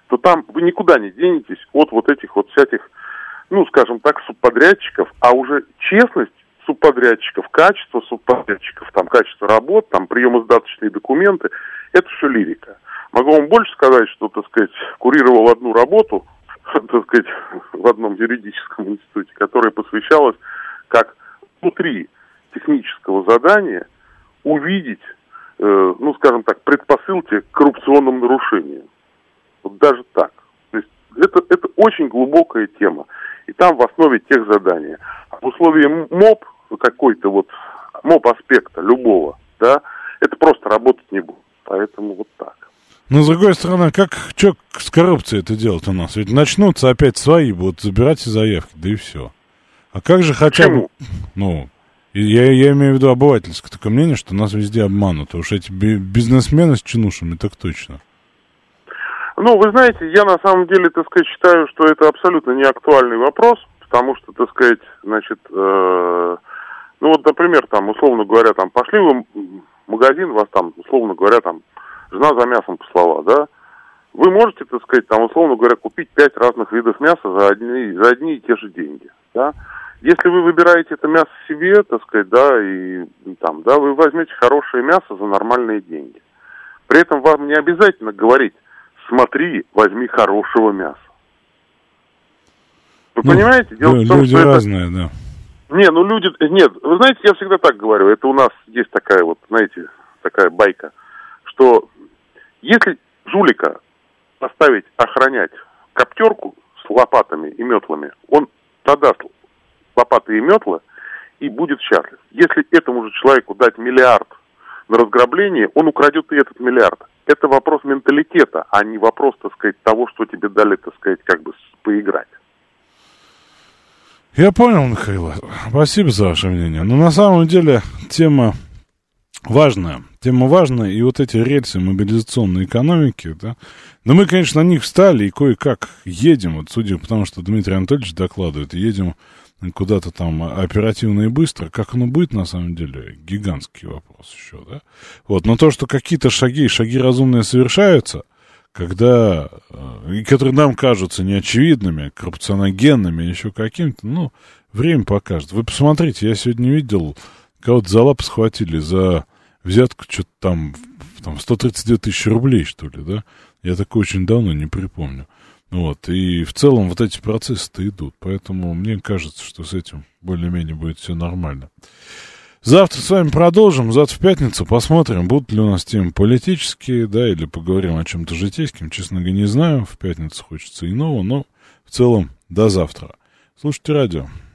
то там вы никуда не денетесь от вот этих вот всяких, ну, скажем так, субподрядчиков, а уже честность субподрядчиков, качество субподрядчиков, там, качество работ, там, приемо-сдаточные документы, это все лирика. Могу вам больше сказать, что, так сказать, курировал одну работу, так сказать, в одном юридическом институте, которая посвящалась, как внутри технического задания увидеть, ну, скажем так, предпосылки к коррупционным нарушениям. Вот даже так. То есть это очень глубокая тема. И там в основе тех задания. А в условии МОП, какой-то вот МОП-аспекта любого, да, это просто работать не будет. Поэтому вот так. Но, с другой стороны, что с коррупцией это делать у нас? Ведь начнутся опять свои, будут забирать и заявки, да и все. А как же хотя бы... Ну, я имею в виду обывательское такое мнение, что нас везде обманут. Уж эти бизнесмены с чинушами, так точно. Ну, вы знаете, я на самом деле, так сказать, считаю, что это абсолютно не актуальный вопрос, потому что, так сказать, значит, ну вот, например, там, условно говоря, там, пошли вы в магазин, вас там, условно говоря, там, жена за мясом послала, да? Вы можете, так сказать, там, условно говоря, купить 5 разных видов мяса за одни и те же деньги, да? Если вы выбираете это мясо себе, так сказать, да, и там, да, вы возьмете хорошее мясо за нормальные деньги. При этом вам не обязательно говорить: смотри, возьми хорошего мяса. Вы понимаете? Дело в том, люди что разные, да. Не, ну люди... Нет, вы знаете, я всегда так говорю, это у нас есть такая вот, знаете, такая байка, что если жулика поставить охранять коптерку с лопатами и метлами, он тогда лопаты и метла и будет счастлив. Если этому же человеку дать миллиард на разграбление, он украдет и этот миллиард. Это вопрос менталитета, а не вопрос, так сказать, того, что тебе дали, так сказать, как бы поиграть. Я понял, Михаил. Спасибо за ваше мнение. Но на самом деле тема важная. Тема важная, и вот эти рельсы мобилизационной экономики, да. Но мы, конечно, на них встали и кое-как едем, вот судя по тому, что Дмитрий Анатольевич докладывает, едем куда-то там оперативно и быстро. Как оно будет, на самом деле, гигантский вопрос еще, да. Вот, но то, что какие-то шаги разумные совершаются, когда, и которые нам кажутся неочевидными, коррупционогенными, еще каким-то, ну, время покажет. Вы посмотрите, я сегодня видел, кого-то за лапы схватили за взятку что-то там 132 тысячи рублей, что ли, да? Я такое очень давно не припомню. Вот, и в целом вот эти процессы-то идут, поэтому мне кажется, что с этим более-менее будет все нормально. Завтра с вами продолжим, завтра в пятницу посмотрим, будут ли у нас темы политические, да, или поговорим о чем-то житейском, честно говоря, не знаю, в пятницу хочется иного, но в целом до завтра. Слушайте радио.